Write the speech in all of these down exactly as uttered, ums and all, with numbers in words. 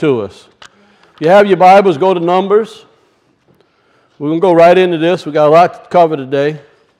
to us. If you have your Bibles, go to Numbers. We're going to go right into this. We've got a lot to cover today.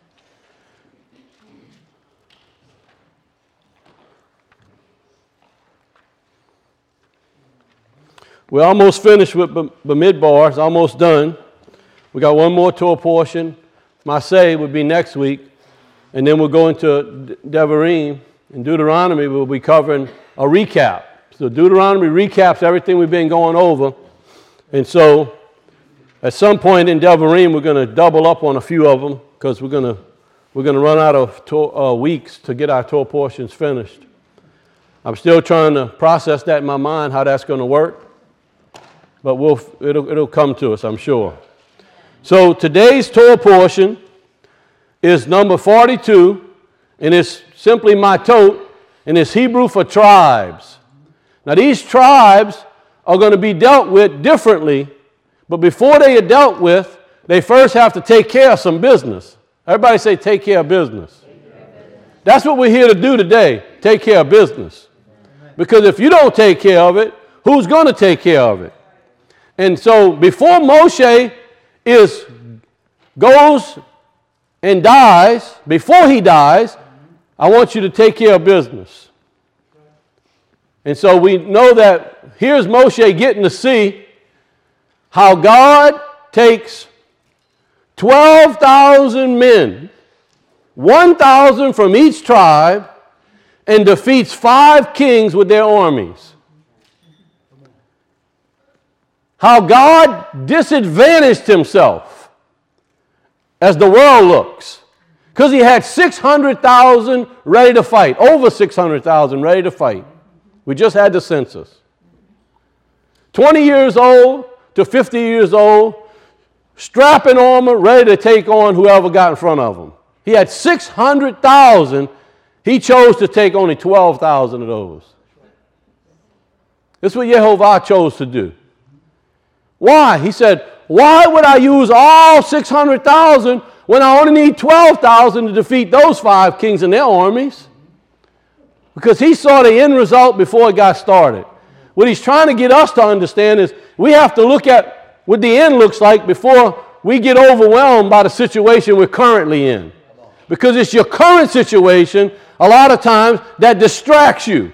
We're almost finished with Bamidbar. It's almost done. We got one more Torah portion. Masay would be next week. And then we'll go into Devarim. And Deuteronomy will be covering a recap. So Deuteronomy recaps everything we've been going over. And so at some point in Devarim, we're going to double up on a few of them because we're going to we're going to run out of to, uh, weeks to get our Torah portions finished. I'm still trying to process that in my mind, how that's going to work. But we'll, it'll, it'll come to us, I'm sure. So today's Torah portion is number forty-two, and it's simply matot, and it's Hebrew for tribes. Now these tribes are going to be dealt with differently, but before they are dealt with, they first have to take care of some business. Everybody say take care of business. That's what we're here to do today, take care of business. Because if you don't take care of it, who's going to take care of it? And so before Moshe is goes and dies, before he dies, I want you to take care of business. And so we know that here's Moshe getting to see how God takes twelve thousand men, one thousand from each tribe, and defeats five kings with their armies. How God disadvantaged himself as the world looks. Because he had six hundred thousand ready to fight, over six hundred thousand ready to fight. We just had the census. twenty years old to fifty years old, strapping armor, ready to take on whoever got in front of him. He had six hundred thousand. He chose to take only twelve thousand of those. This is what Yehovah chose to do. Why? He said, why would I use all six hundred thousand when I only need twelve thousand to defeat those five kings and their armies? Because he saw the end result before it got started. What he's trying to get us to understand is we have to look at what the end looks like before we get overwhelmed by the situation we're currently in. Because it's your current situation, a lot of times, that distracts you.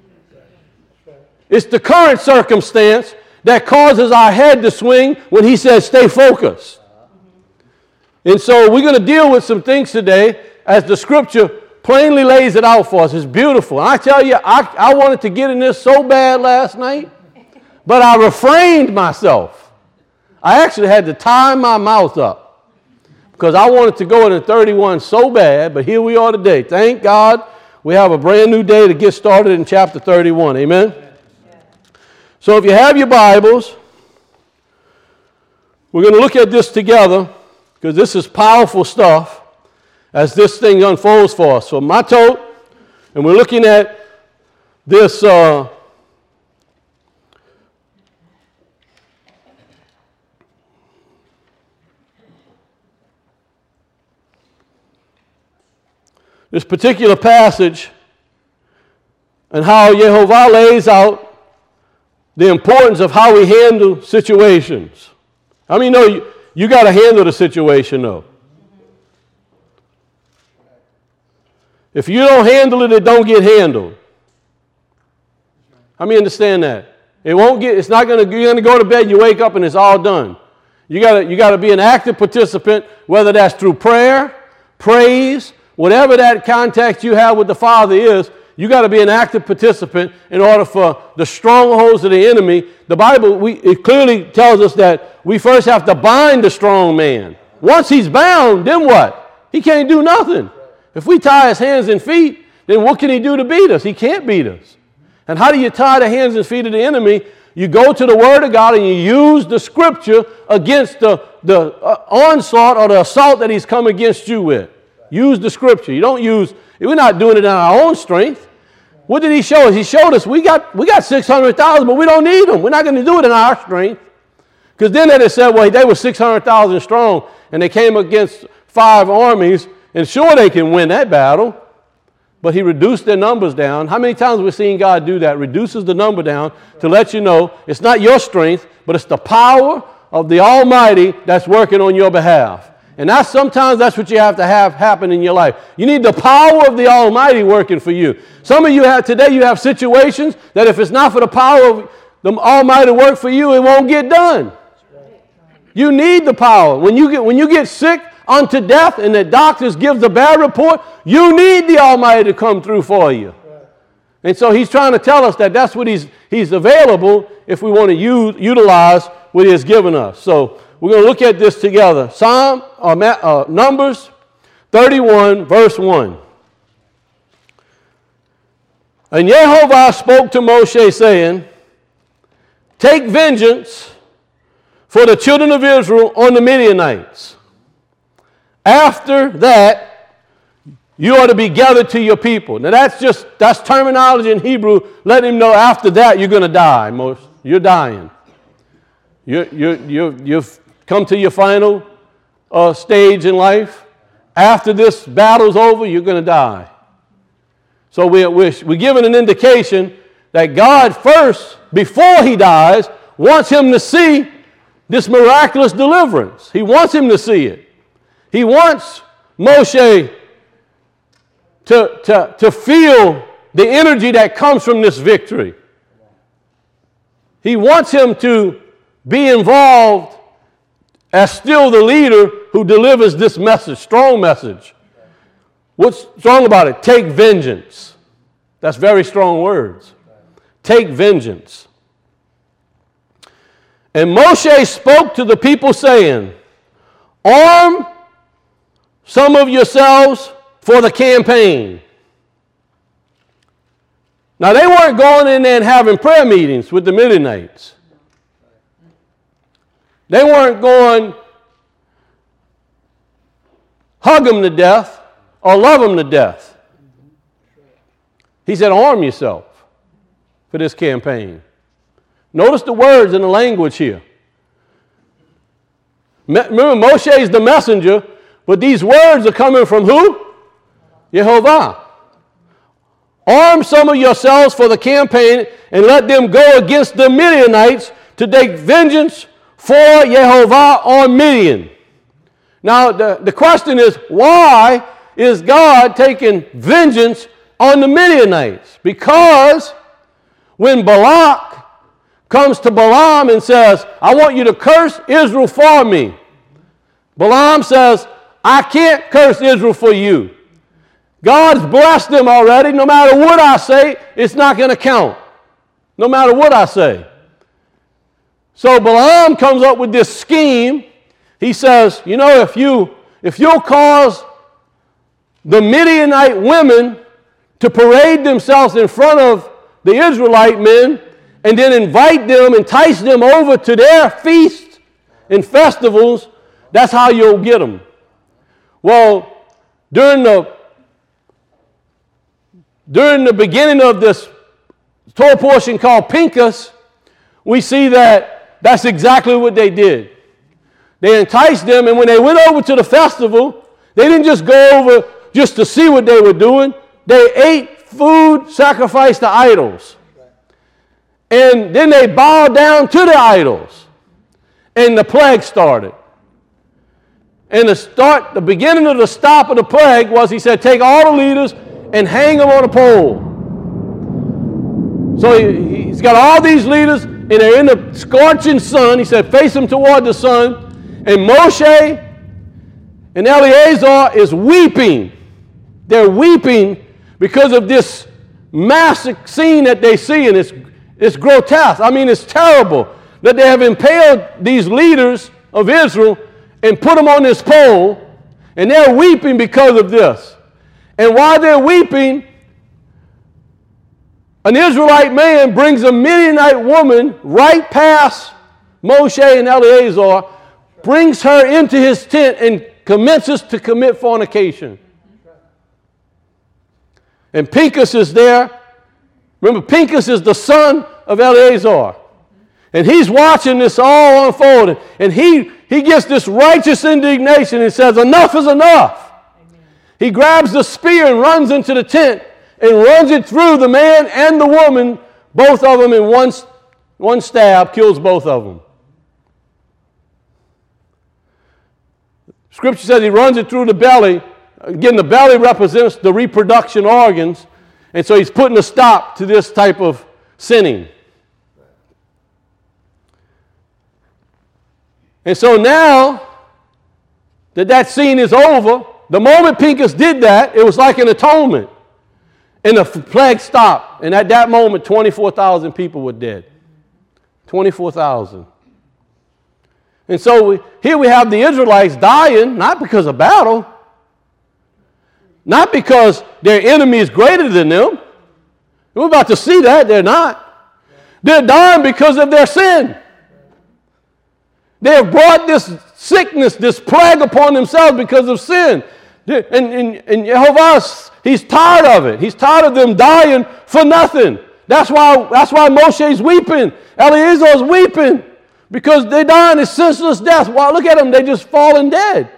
It's the current circumstance that causes our head to swing when he says stay focused. And so we're going to deal with some things today as the scripture plainly lays it out for us. It's beautiful. And I tell you, I, I wanted to get in this so bad last night, but I refrained myself. I actually had to tie my mouth up because I wanted to go into thirty-one so bad, but here we are today. Thank God we have a brand new day to get started in chapter thirty-one. Amen? So if you have your Bibles, we're going to look at this together because this is powerful stuff as this thing unfolds for us. So matot, and we're looking at this uh, this particular passage and how Yehovah lays out the importance of how we handle situations. I mean, no, you, you got to handle the situation, though. If you don't handle it, it don't get handled. How many understand that? It won't get. It's not going to. You're going to go to bed. You wake up and it's all done. You got to. You got to be an active participant, whether that's through prayer, praise, whatever that contact you have with the Father is. You got to be an active participant in order for the strongholds of the enemy. The Bible, we, it clearly tells us that we first have to bind the strong man. Once he's bound, then what? He can't do nothing. If we tie his hands and feet, then what can he do to beat us? He can't beat us. And how do you tie the hands and feet of the enemy? You go to the Word of God and you use the Scripture against the, the uh, onslaught or the assault that he's come against you with. Use the Scripture. You don't use, we're not doing it in our own strength. What did he show us? He showed us we got we got six hundred thousand, but we don't need them. We're not going to do it in our strength. Because then they said, well, they were six hundred thousand strong, and they came against five armies, and sure they can win that battle. but he reduced their numbers down. How many times we've seen God do that? Reduces the number down to let you know it's not your strength, but it's the power of the Almighty that's working on your behalf. And that's sometimes that's what you have to have happen in your life. You need the power of the Almighty working for you. Some of you have today, you have situations that if it's not for the power of the Almighty work for you, it won't get done. You need the power. When you get when you get sick unto death and the doctors give the bad report, you need the Almighty to come through for you. And so he's trying to tell us that that's what he's he's available if we want to use, utilize what he has given us. So we're going to look at this together. Psalm, uh, uh, Numbers thirty-one, verse one. And Jehovah spoke to Moshe, saying, take vengeance for the children of Israel on the Midianites. After that, you are to be gathered to your people. Now that's just, that's terminology in Hebrew. Let him know after that you're going to die. Most, you're dying. You're, you're, you're, you've come to your final uh, stage in life. After this battle's over, you're going to die. So we're, we're, we're given an indication that God first, before he dies, wants him to see this miraculous deliverance. He wants him to see it. He wants Moshe to, to, to feel the energy that comes from this victory. He wants him to be involved as still the leader who delivers this message, strong message. What's strong about it? Take vengeance. That's very strong words. Take vengeance. And Moshe spoke to the people, saying, arm some of yourselves for the campaign. Now, they weren't going in there and having prayer meetings with the Midianites. They weren't going hug them to death or love them to death. He said, arm yourself for this campaign. Notice the words in the language here. Remember, Moshe is the messenger, but these words are coming from who? Jehovah. Arm some of yourselves for the campaign and let them go against the Midianites to take vengeance for Jehovah on Midian. Now, the, the question is, why is God taking vengeance on the Midianites? Because when Balak comes to Balaam and says, I want you to curse Israel for me, Balaam says, I can't curse Israel for you. God's blessed them already. No matter what I say, it's not going to count. No matter what I say. So Balaam comes up with this scheme. He says, you know, if you if you'll cause the Midianite women to parade themselves in front of the Israelite men and then invite them, entice them over to their feasts and festivals, that's how you'll get them. Well, during the during the beginning of this Torah portion called Pinchas, we see that that's exactly what they did. They enticed them, and when they went over to the festival, they didn't just go over just to see what they were doing. They ate food sacrificed to idols. And then they bowed down to the idols. And the plague started. And the start, the beginning of the stop of the plague was, he said, take all the leaders and hang them on a pole. So he, he's got all these leaders, and they're in the scorching sun. He said, face them toward the sun. And Moshe and Eleazar is weeping. They're weeping because of this massive scene that they see, and it's, it's grotesque. I mean, it's terrible that they have impaled these leaders of Israel and put them on this pole, and they're weeping because of this. And while they're weeping, an Israelite man brings a Midianite woman right past Moshe and Eleazar, brings her into his tent, and commences to commit fornication. And Pinchas is there. Remember, Pinchas is the son of Eleazar. And he's watching this all unfold. And he, he gets this righteous indignation and says, enough is enough. Amen. He grabs the spear and runs into the tent and runs it through the man and the woman, both of them in one, one stab, kills both of them. Scripture says he runs it through the belly. Again, the belly represents the reproduction organs, and so he's putting a stop to this type of sinning. And so now that that scene is over, the moment Pincus did that, it was like an atonement. And the plague stopped. And at that moment, twenty-four thousand people were dead. twenty-four thousand. And so we, here we have the Israelites dying, not because of battle, not because their enemy is greater than them. We're about to see that. They're not. They're dying because of their sin. They have brought this sickness, this plague upon themselves because of sin. And, and, and Jehovah, he's tired of it. He's tired of them dying for nothing. That's why, that's why Moshe's weeping. Eleazar's weeping because they're dying a senseless death. Wow, look at them. They just falling dead.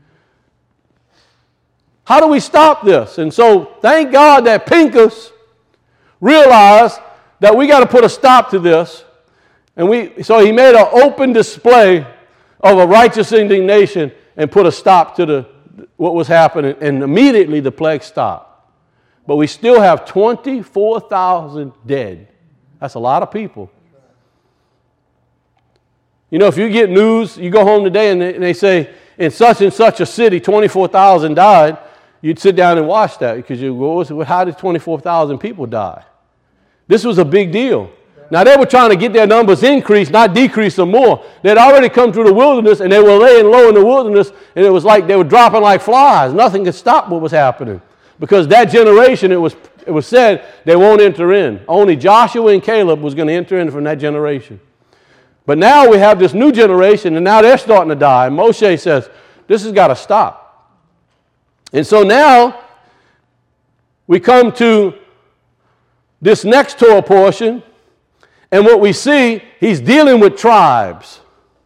How do we stop this? And so thank God that Pincus realized that we got to put a stop to this. And we, so he made an open display of a righteous indignation and put a stop to the, what was happening. And immediately the plague stopped. But we still have twenty-four thousand dead. That's a lot of people. You know, if you get news, you go home today and they, and they say, in such and such a city, twenty-four thousand died, you'd sit down and watch that because you go, well, how did twenty-four thousand people die? This was a big deal. Now, they were trying to get their numbers increased, not decrease them more. They'd already come through the wilderness, and they were laying low in the wilderness, and it was like they were dropping like flies. Nothing could stop what was happening. Because that generation, it was, it was said, they won't enter in. Only Joshua and Caleb was going to enter in from that generation. But now we have this new generation, and now they're starting to die. And Moshe says, this has got to stop. And so now we come to this next Torah portion. And what we see, he's dealing with tribes.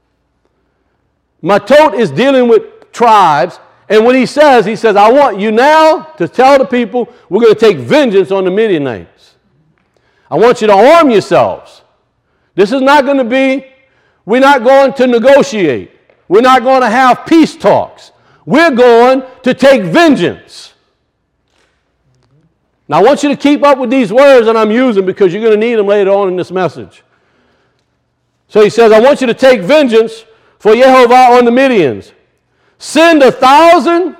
Matot is dealing with tribes. And what he says, he says, I want you now to tell the people we're going to take vengeance on the Midianites. I want you to arm yourselves. This is not going to be, we're not going to negotiate. We're not going to have peace talks. We're going to take vengeance. Now, I want you to keep up with these words that I'm using because you're going to need them later on in this message. So he says, I want you to take vengeance for Jehovah on the Midians. Send a thousand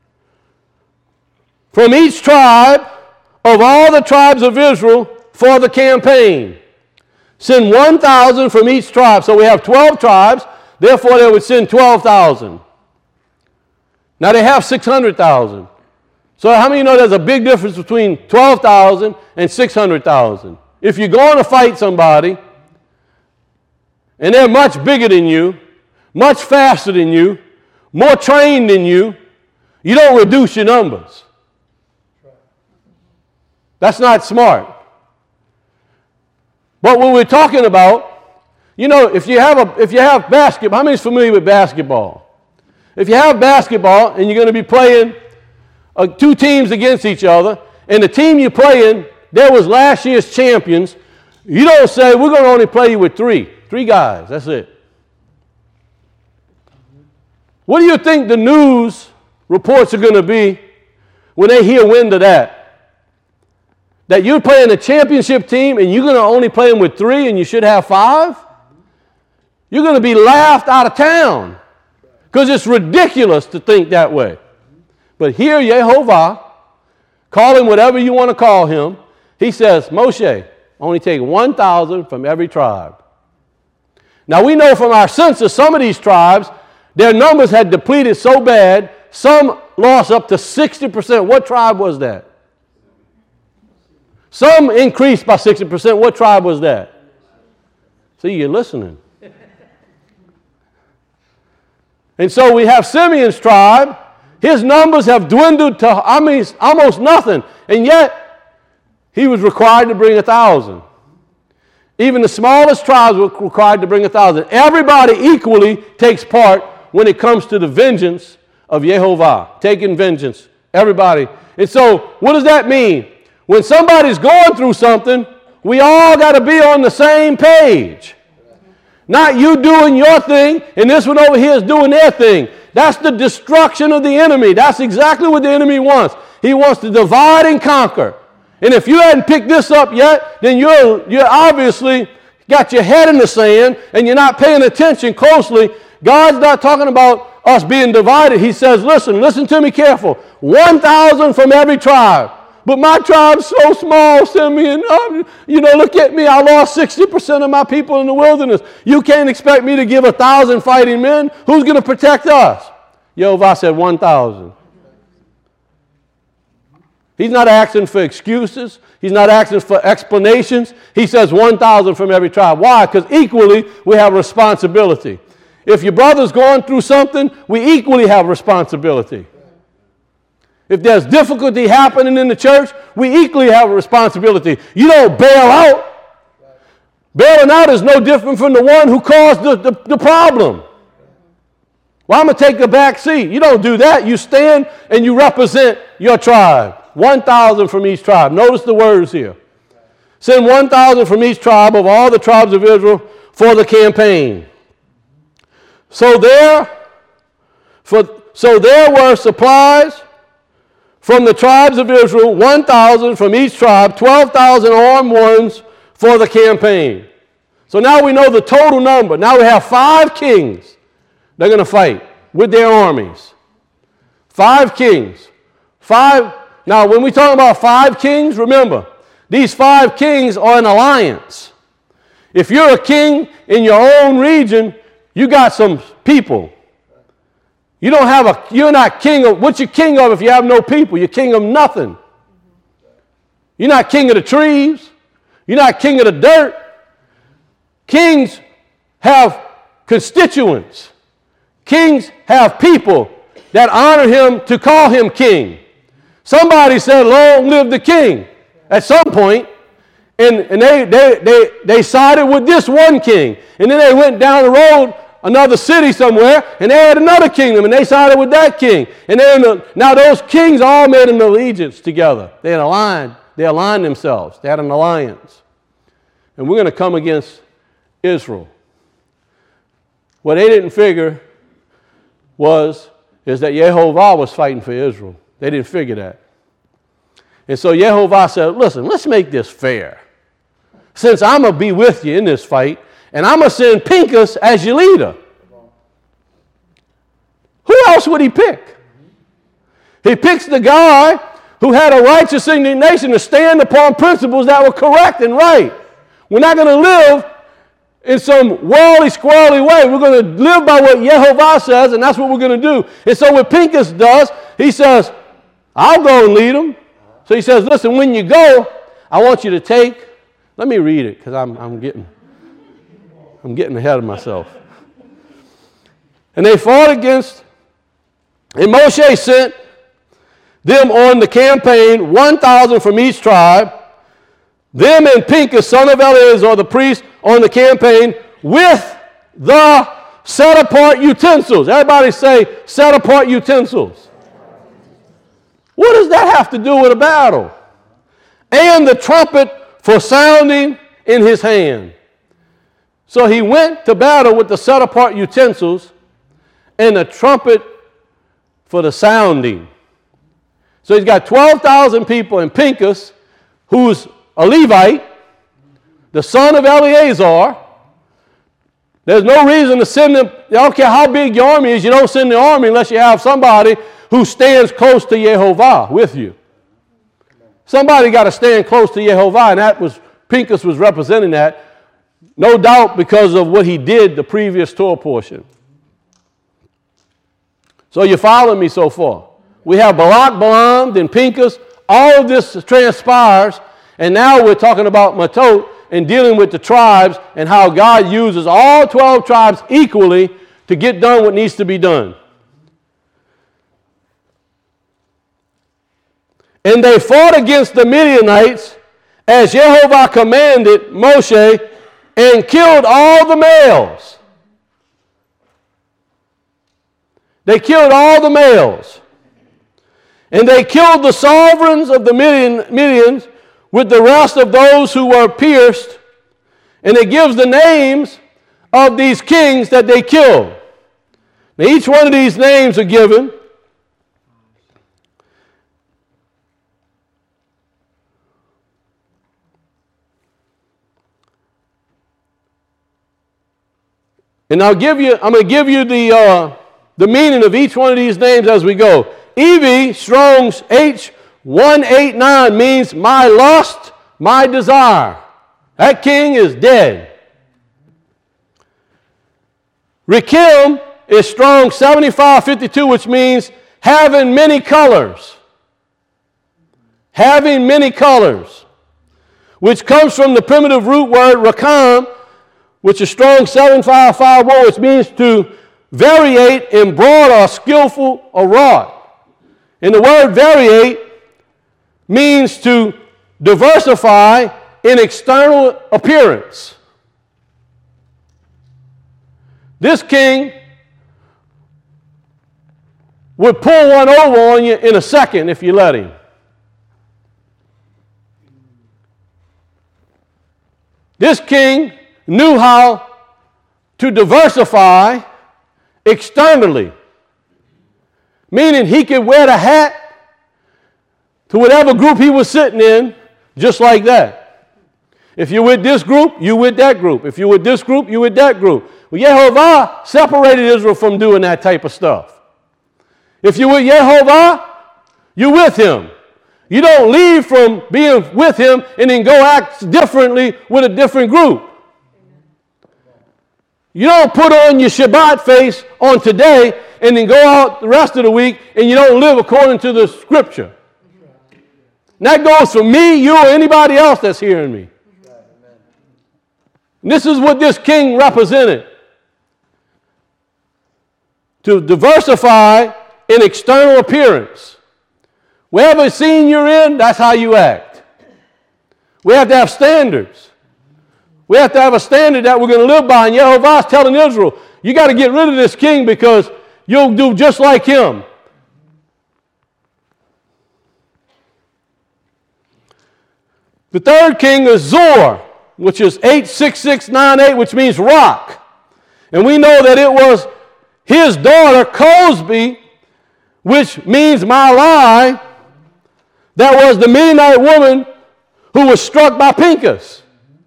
from each tribe of all the tribes of Israel for the campaign. Send one thousand from each tribe. So we have twelve tribes. Therefore, they would send twelve thousand. Now, they have six hundred thousand. So how many know there's a big difference between twelve thousand and six hundred thousand? If you're going to fight somebody, and they're much bigger than you, much faster than you, more trained than you, you don't reduce your numbers. That's not smart. But what we're talking about, you know, if you have a, if you have basketball, how many is familiar with basketball? If you have basketball and you're going to be playing Uh, two teams against each other, and the team you're playing, there was last year's champions, you don't say, we're going to only play you with three. Three guys, that's it. What do you think the news reports are going to be when they hear wind of that? That you're playing a championship team and you're going to only play them with three and you should have five? You're going to be laughed out of town because it's ridiculous to think that way. But here, Jehovah, call him whatever you want to call him, he says, Moshe, only take one thousand from every tribe. Now, we know from our census, some of these tribes, their numbers had depleted so bad, some lost up to sixty percent. What tribe was that? Some increased by sixty percent. What tribe was that? See, you're listening. And so we have Simeon's tribe. His numbers have dwindled to I mean, almost nothing. And yet, he was required to bring a thousand. Even the smallest tribes were required to bring a thousand. Everybody equally takes part when it comes to the vengeance of Jehovah, taking vengeance Everybody. And so what does that mean? When somebody's going through something, we all got to be on the same page. Not you doing your thing and this one over here is doing their thing. That's the destruction of the enemy. That's exactly what the enemy wants. He wants to divide and conquer. And if you hadn't picked this up yet, then you're, you're obviously got your head in the sand and you're not paying attention closely. God's not talking about us being divided. He says, listen, listen to me careful. one thousand from every tribe. But my tribe's so small, Simeon. Um, you know, look at me. I lost sixty percent of my people in the wilderness. You can't expect me to give a thousand fighting men. Who's going to protect us? Yehovah said one thousand. He's not asking for excuses. He's not asking for explanations. He says one thousand from every tribe. Why? Because equally we have responsibility. If your brother's going through something, we equally have responsibility. If there's difficulty happening in the church, we equally have a responsibility. You don't bail out. Bailing out is no different from the one who caused the, the, the problem. Well, I'm going to take the back seat. You don't do that. You stand and you represent your tribe. one thousand from each tribe. Notice the words here. Send one thousand from each tribe of all the tribes of Israel for the campaign. So there, for, so there were supplies from the tribes of Israel, one thousand from each tribe, twelve thousand armed ones for the campaign. So now we know the total number. Now we have five kings. They're going to fight with their armies. Five kings. Five. Now, when we talk about five kings, remember, these five kings are an alliance. If you're a king in your own region, you got some people. You don't have a, you're not king of, what you king of if you have no people? You're king of nothing. You're not king of the trees. You're not king of the dirt. Kings have constituents. Kings have people that honor him to call him king. Somebody said, long live the king at some point, and, and they, they, they, they sided with this one king. And then they went down the road, another city somewhere, and they had another kingdom, and they sided with that king. And then now those kings all made an allegiance together. They had aligned. They aligned themselves. They had an alliance. And we're going to come against Israel. What they didn't figure was, is that Yehovah was fighting for Israel. They didn't figure that. And so Yehovah said, listen, let's make this fair. Since I'm going to be with you in this fight, and I'm going to send Pinchas as your leader. Who else would he pick? He picks the guy who had a righteous indignation to stand upon principles that were correct and right. We're not going to live in some worldly, squirrely way. We're going to live by what Yehovah says, and that's what we're going to do. And so what Pinchas does, he says, I'll go and lead them. So he says, listen, when you go, I want you to take, let me read it because I'm, I'm getting, I'm getting ahead of myself. And they fought against, and Moshe sent them on the campaign, one thousand from each tribe, them and Pinchas, son of Eleazar, the priest, on the campaign with the set-apart utensils. Everybody say, set-apart utensils. What does that have to do with a battle? And the trumpet for sounding in his hand. So he went to battle with the set-apart utensils and the trumpet for the sounding. So he's got twelve thousand people, and Pinchas, who's a Levite, the son of Eleazar. There's no reason to send them. I don't care how big your army is. You don't send the army unless you have somebody who stands close to Yehovah with you. Somebody got to stand close to Yehovah, and that was, Pinchas was representing that, no doubt because of what he did the previous Torah portion. So you following me so far? We have Balak, Balaam, then Pinchas. All of this transpires, and now we're talking about Matot and dealing with the tribes and how God uses all twelve tribes equally to get done what needs to be done. And they fought against the Midianites as Yehovah commanded Moshe, and killed all the males. They killed all the males. And they killed the sovereigns of the Midian, Midians with the rest of those who were pierced. And it gives the names of these kings that they killed. Now each one of these names are given. And I'll give you, I'm going to give you the, uh, the meaning of each one of these names as we go. Evie, Strong's H one eighty-nine, means my lust, my desire. That king is dead. Rekem is Strong seventy-five fifty-two, which means having many colors. Having many colors, which comes from the primitive root word rakam, which is Strong seventy-five fifty-one, which means to variate, embroid, or skillful, or wrought. And the word variate means to diversify in external appearance. This king would pull one over on you in a second if you let him. This king knew how to diversify externally, meaning he could wear the hat to whatever group he was sitting in, just like that. If you're with this group, you with that group. If you're with this group, you with that group. Well, Yehovah separated Israel from doing that type of stuff. If you're with Yehovah, you're with him. You don't leave from being with him and then go act differently with a different group. You don't put on your Shabbat face on today and then go out the rest of the week and you don't live according to the scripture. And that goes for me, you, or anybody else that's hearing me. And this is what this king represented. To diversify in external appearance. Whatever scene you're in, that's how you act. We have to have standards. We have to have a standard that we're going to live by. And Yehovah is telling Israel, you got to get rid of this king because you'll do just like him. The third king is Zor, which is eight six six nine eight, which means rock. And we know that it was his daughter, Cosby, which means Malai, that was the Midianite woman who was struck by Pincus.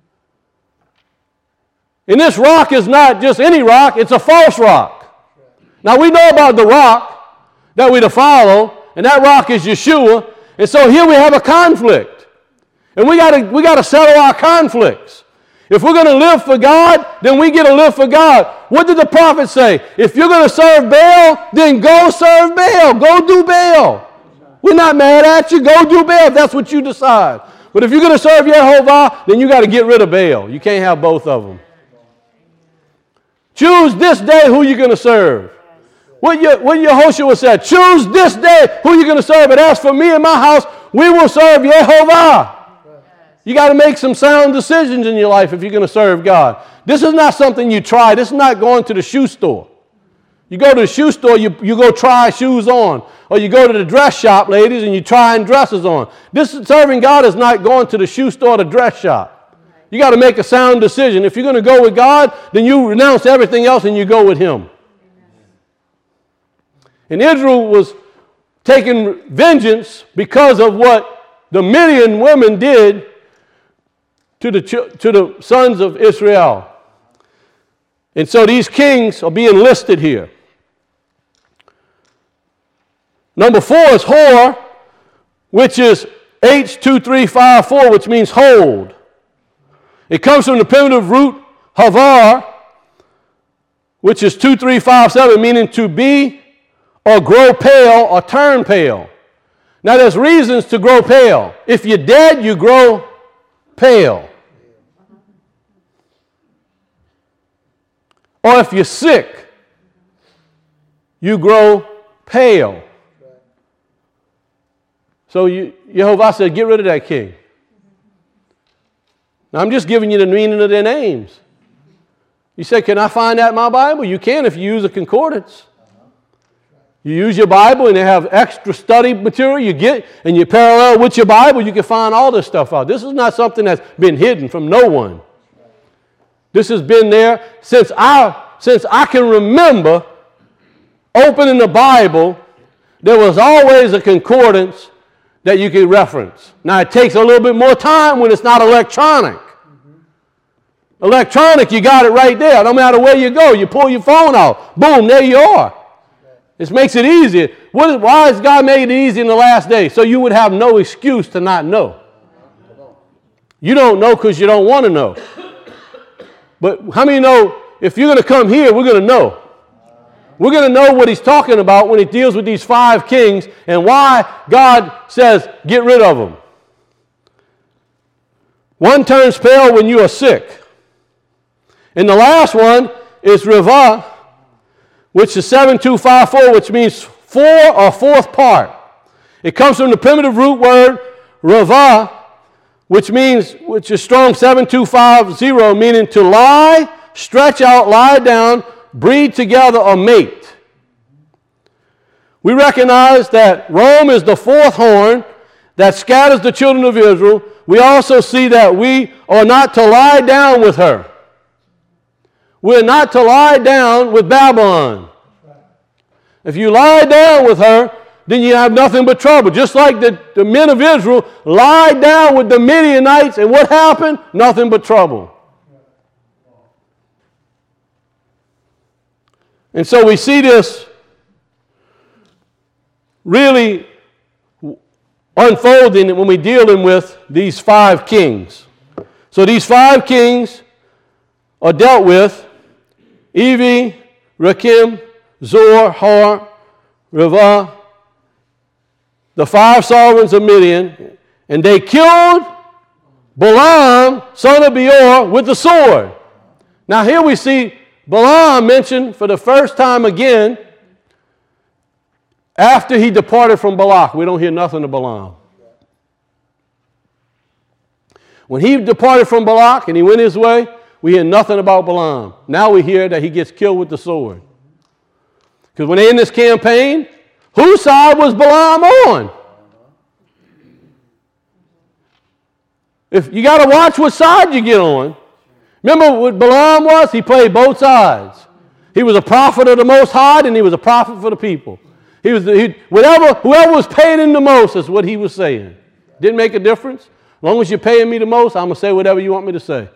And this rock is not just any rock, it's a false rock. Now we know about the rock that we're to follow, and that rock is Yeshua. And so here we have a conflict. And we gotta we gotta settle our conflicts. If we're going to live for God, then we get to live for God. What did the prophet say? If you're going to serve Baal, then go serve Baal. Go do Baal. We're not mad at you. Go do Baal if that's what you decide. But if you're going to serve Yehovah, then you got to get rid of Baal. You can't have both of them. Choose this day who you're going to serve. What your, what Yehoshua said, choose this day who you're going to serve. But as for me and my house, we will serve Yehovah. You got to make some sound decisions in your life if you're going to serve God. This is not something you try. This is not going to the shoe store. You go to the shoe store, you, you go try shoes on. Or you go to the dress shop, ladies, and you try dresses on. This serving God is not going to the shoe store or the dress shop. You got to make a sound decision. If you're going to go with God, then you renounce everything else and you go with him. And Israel was taking vengeance because of what the Midian women did to the, to the sons of Israel. And so these kings are being listed here. Number four is Hor, which is H two three five four, which means hold. It comes from the primitive root havar, which is two three five seven, meaning to be or grow pale or turn pale. Now there's reasons to grow pale. If you're dead, you grow pale. Or if you're sick, you grow pale. So you, Yehovah said, get rid of that king. Now I'm just giving you the meaning of their names. You say, can I find that in my Bible? You can if you use a concordance. You use your Bible and they have extra study material you get and you parallel with your Bible, you can find all this stuff out. This is not something that's been hidden from no one. This has been there since I, since I can remember opening the Bible. There was always a concordance that you can reference. Now, it takes a little bit more time when it's not electronic. Mm-hmm. Electronic, you got it right there. No matter where you go, you pull your phone out. Boom, there you are. This makes it easier. What is, why has God made it easy in the last day? So you would have no excuse to not know. You don't know because you don't want to know. But how many know if you're going to come here, we're going to know. We're going to know what he's talking about when he deals with these five kings and why God says, get rid of them. One turns pale when you are sick. And the last one is Revah, which is seven two five four, which means four or fourth part. It comes from the primitive root word Revah, which means, which is strong seven two five zero, meaning to lie, stretch out, lie down, breed together, or mate. We recognize that Rome is the fourth horn that scatters the children of Israel. We also see that we are not to lie down with her. We're not to lie down with Babylon. If you lie down with her, then you have nothing but trouble. Just like the, the men of Israel lied down with the Midianites, and what happened? Nothing but trouble. And so we see this really unfolding when we're dealing with these five kings. So these five kings are dealt with: Evi, Rakim, Zor, Har, Revah, the five sovereigns of Midian, and they killed Balaam, son of Beor, with the sword. Now here we see Balaam mentioned for the first time again after he departed from Balak. We don't hear nothing of Balaam. When he departed from Balak and he went his way, we hear nothing about Balaam. Now we hear that he gets killed with the sword. Because when they're in this campaign, whose side was Balaam on? If you got to watch what side you get on. Remember what Balaam was? He played both sides. He was a prophet of the Most High, and he was a prophet for the people. He was he, whatever whoever was paying him the most is what he was saying. Didn't make a difference. As long as you're paying me the most, I'm going to say whatever you want me to say.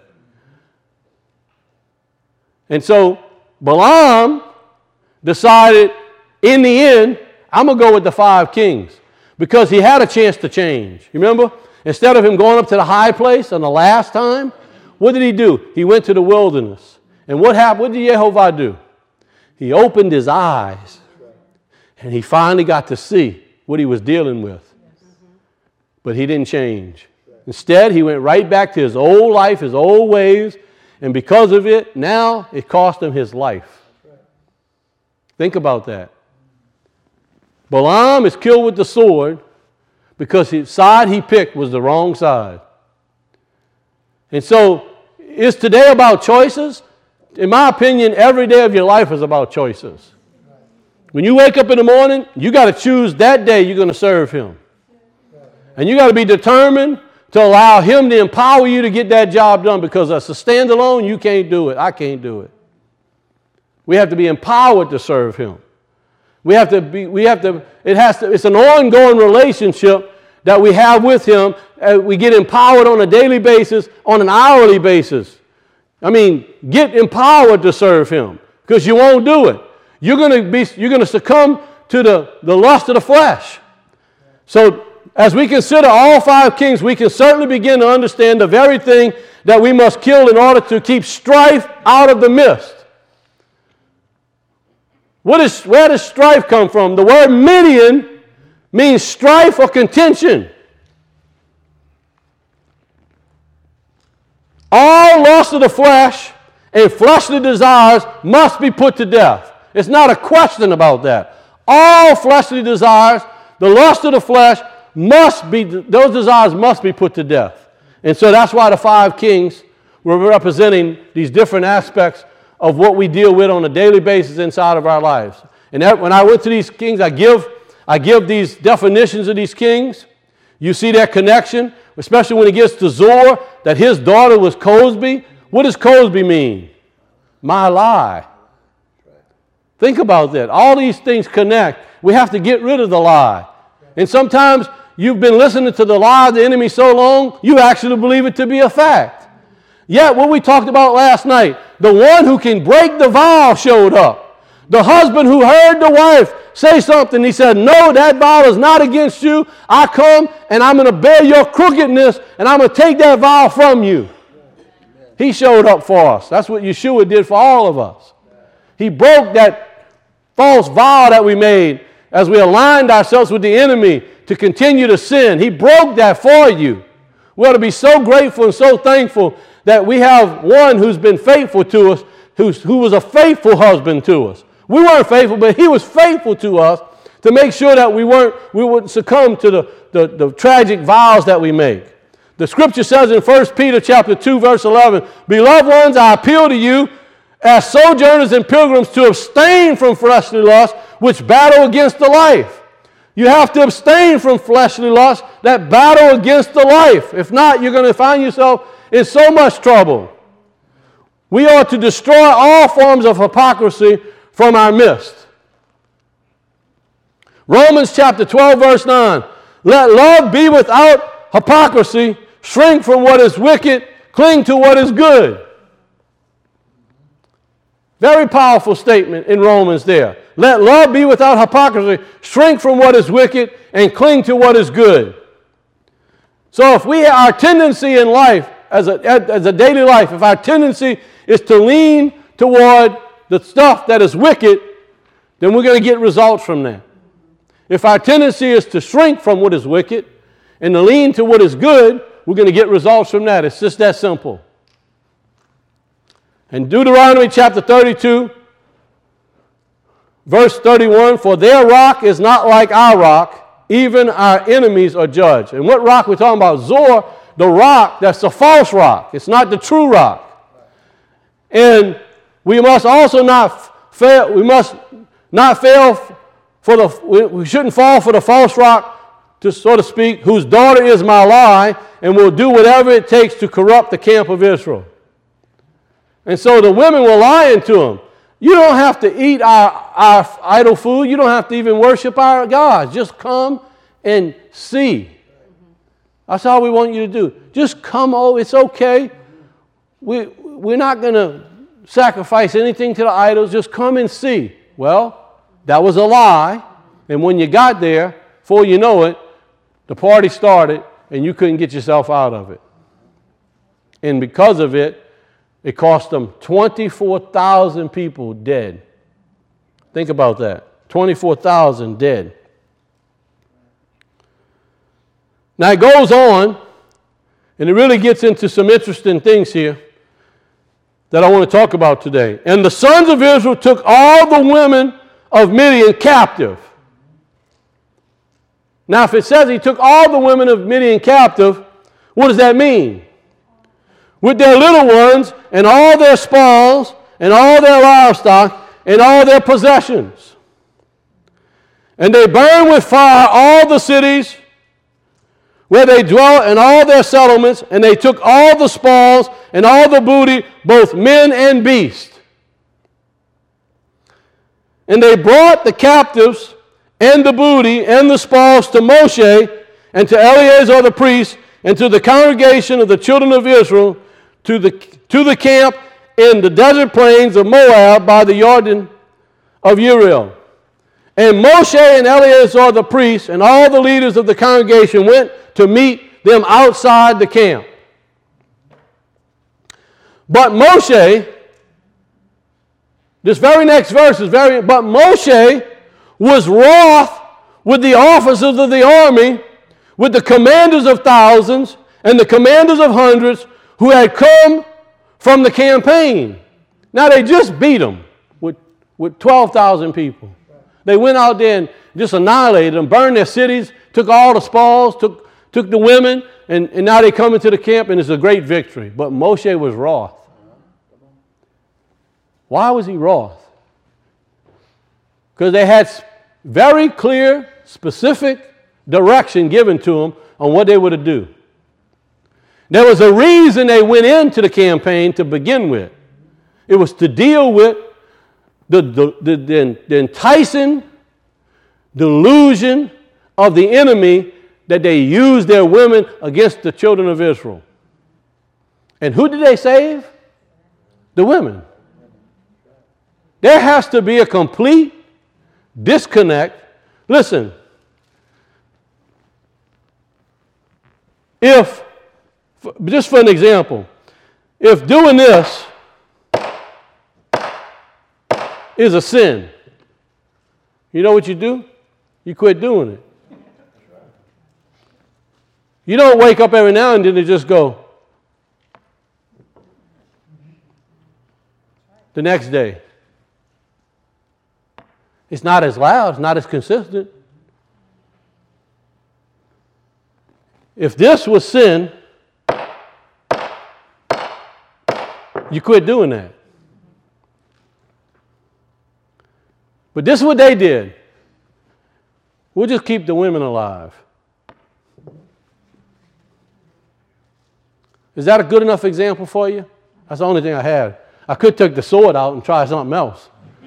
And so Balaam decided, in the end, I'm going to go with the five kings, because he had a chance to change. You remember? Instead of him going up to the high place on the last time, what did he do? He went to the wilderness. And what happened? What did Jehovah do? He opened his eyes, and he finally got to see what he was dealing with. But he didn't change. Instead, he went right back to his old life, his old ways, and because of it, now it cost him his life. Think about that. Balaam is killed with the sword because the side he picked was the wrong side. And so, is today about choices? In my opinion, every day of your life is about choices. When you wake up in the morning, you got to choose that day you're going to serve him. And you got to be determined to allow him to empower you to get that job done, because as a standalone, you can't do it. I can't do it. We have to be empowered to serve him. We have to be, we have to, it has to, it's an ongoing relationship that we have with him. Uh, we get empowered on a daily basis, on an hourly basis. I mean, get empowered to serve him, because you won't do it. You're going to be, you're going to succumb to the, the lust of the flesh. So as we consider all five kings, we can certainly begin to understand the very thing that we must kill in order to keep strife out of the midst. What is, where does strife come from? The word Midian means strife or contention. All lust of the flesh and fleshly desires must be put to death. It's not a question about that. All fleshly desires, the lust of the flesh, must be, those desires must be put to death. And so that's why the five kings were representing these different aspects of what we deal with on a daily basis inside of our lives. And that, when I went to these kings, I give, I give these definitions of these kings. You see that connection, especially when it gets to Zor, that his daughter was Cosby. What does Cosby mean? My lie. Think about that. All these things connect. We have to get rid of the lie. And sometimes you've been listening to the lie of the enemy so long, you actually believe it to be a fact. Yet, what we talked about last night, the one who can break the vow showed up. The husband who heard the wife say something, he said, no, that vow is not against you. I come and I'm going to bear your crookedness and I'm going to take that vow from you. He showed up for us. That's what Yeshua did for all of us. He broke that false vow that we made as we aligned ourselves with the enemy to continue to sin. He broke that for you. We ought to be so grateful and so thankful that we have one who's been faithful to us, who's, who was a faithful husband to us. We weren't faithful, but he was faithful to us to make sure that we weren't, we wouldn't succumb to the, the, the tragic vows that we make. The scripture says in First Peter chapter two, verse eleven, beloved ones, I appeal to you as sojourners and pilgrims to abstain from fleshly lusts which battle against the life. You have to abstain from fleshly lusts that battle against the life. If not, you're going to find yourself in so much trouble. We ought to destroy all forms of hypocrisy from our midst. Romans chapter twelve, verse nine. Let love be without hypocrisy. Shrink from what is wicked. Cling to what is good. Very powerful statement in Romans there. Let love be without hypocrisy. Shrink from what is wicked and cling to what is good. So if we our tendency in life, as a, as a daily life, if our tendency is to lean toward the stuff that is wicked, then we're going to get results from that. If our tendency is to shrink from what is wicked and to lean to what is good, we're going to get results from that. It's just that simple. In Deuteronomy chapter thirty-two, verse thirty-one, for their rock is not like our rock, even our enemies are judged. And what rock we're talking about? Zor, the rock, that's the false rock. It's not the true rock. And we must also not fail, we must not fail for the, we shouldn't fall for the false rock, to so to speak, whose daughter is my lie, and will do whatever it takes to corrupt the camp of Israel. And so the women were lying to him. You don't have to eat our, our idol food. You don't have to even worship our gods. Just come and see. That's all we want you to do. Just come, oh, it's okay. We, we're not going to sacrifice anything to the idols. Just come and see. Well, that was a lie. And when you got there, before you know it, the party started and you couldn't get yourself out of it. And because of it, it cost them twenty-four thousand people dead. Think about that. twenty-four thousand dead. Now it goes on, and it really gets into some interesting things here that I want to talk about today. And the sons of Israel took all the women of Midian captive. Now, if it says he took all the women of Midian captive, what does that mean? With their little ones and all their spoils and all their livestock and all their possessions. And they burned with fire all the cities where they dwelt and all their settlements, and they took all the spoils and all the booty, both men and beasts. And they brought the captives and the booty and the spoils to Moshe and to Eleazar the priest and to the congregation of the children of Israel to the, to the camp in the desert plains of Moab by the Jordan of Uriel. And Moshe and Eleazar the priest and all the leaders of the congregation went to meet them outside the camp. But Moshe, this very next verse is very, but Moshe was wroth with the officers of the army, with the commanders of thousands and the commanders of hundreds who had come from the campaign. Now they just beat them with, with twelve thousand people. They went out there and just annihilated them, burned their cities, took all the spoils, took, took the women, and, and now they come into the camp and it's a great victory. But Moshe was wroth. Why was he wroth? Because they had very clear, specific direction given to them on what they were to do. There was a reason they went into the campaign to begin with. It was to deal with the, the, the, the, the enticing delusion of the enemy that they used their women against the children of Israel. And who did they save? The women. There has to be a complete disconnect. Listen, if, just for an example, if doing this is a sin, you know what you do? You quit doing it. You don't wake up every now and then and just go the next day. It's not as loud, it's not as consistent. If this was sin, you quit doing that. But this is what they did. We'll just keep the women alive. Is that a good enough example for you? That's the only thing I had. I could take the sword out and try something else.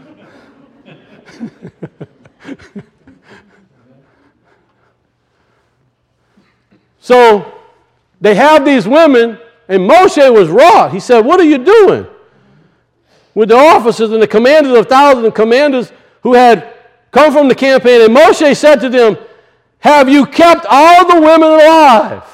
So they have these women, and Moshe was wroth. He said, what are you doing? With the officers and the commanders of thousands and commanders who had come from the campaign. And Moshe said to them, have you kept all the women alive?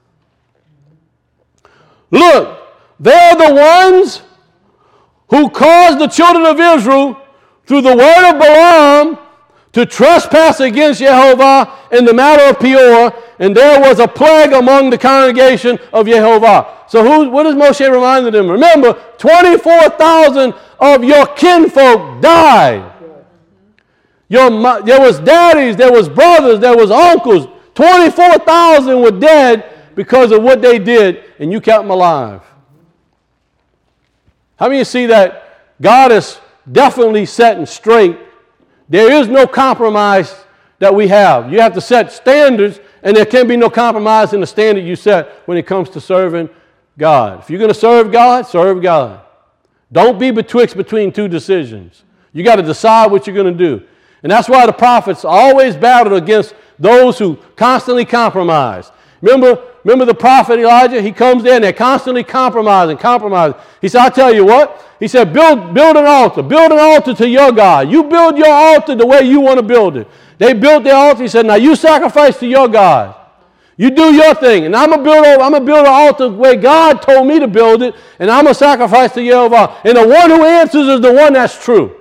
Look, they're the ones who caused the children of Israel through the word of Balaam to trespass against Jehovah in the matter of Peor, and there was a plague among the congregation of Jehovah. So who, what does Moshe remind them? Remember, twenty-four thousand of your kinfolk died. Your, there was daddies, there was brothers, there was uncles. twenty-four thousand were dead because of what they did, and you kept them alive. How many of you see that God is definitely setting straight? There is no compromise that we have. You have to set standards, and there can be no compromise in the standard you set when it comes to serving God. If you're going to serve God, serve God. Don't be betwixt between two decisions. You got to decide what you're going to do. And that's why the prophets always battled against those who constantly compromise. Remember, remember the prophet Elijah? He comes there and they're constantly compromising, compromising. He said, I'll tell you what. He said, build, build an altar. Build an altar to your God. You build your altar the way you want to build it. They built their altar. He said, now you sacrifice to your God. You do your thing. And I'm going to build I'm going to build an altar the way God told me to build it. And I'm going to sacrifice to Jehovah. And the one who answers is the one that's true.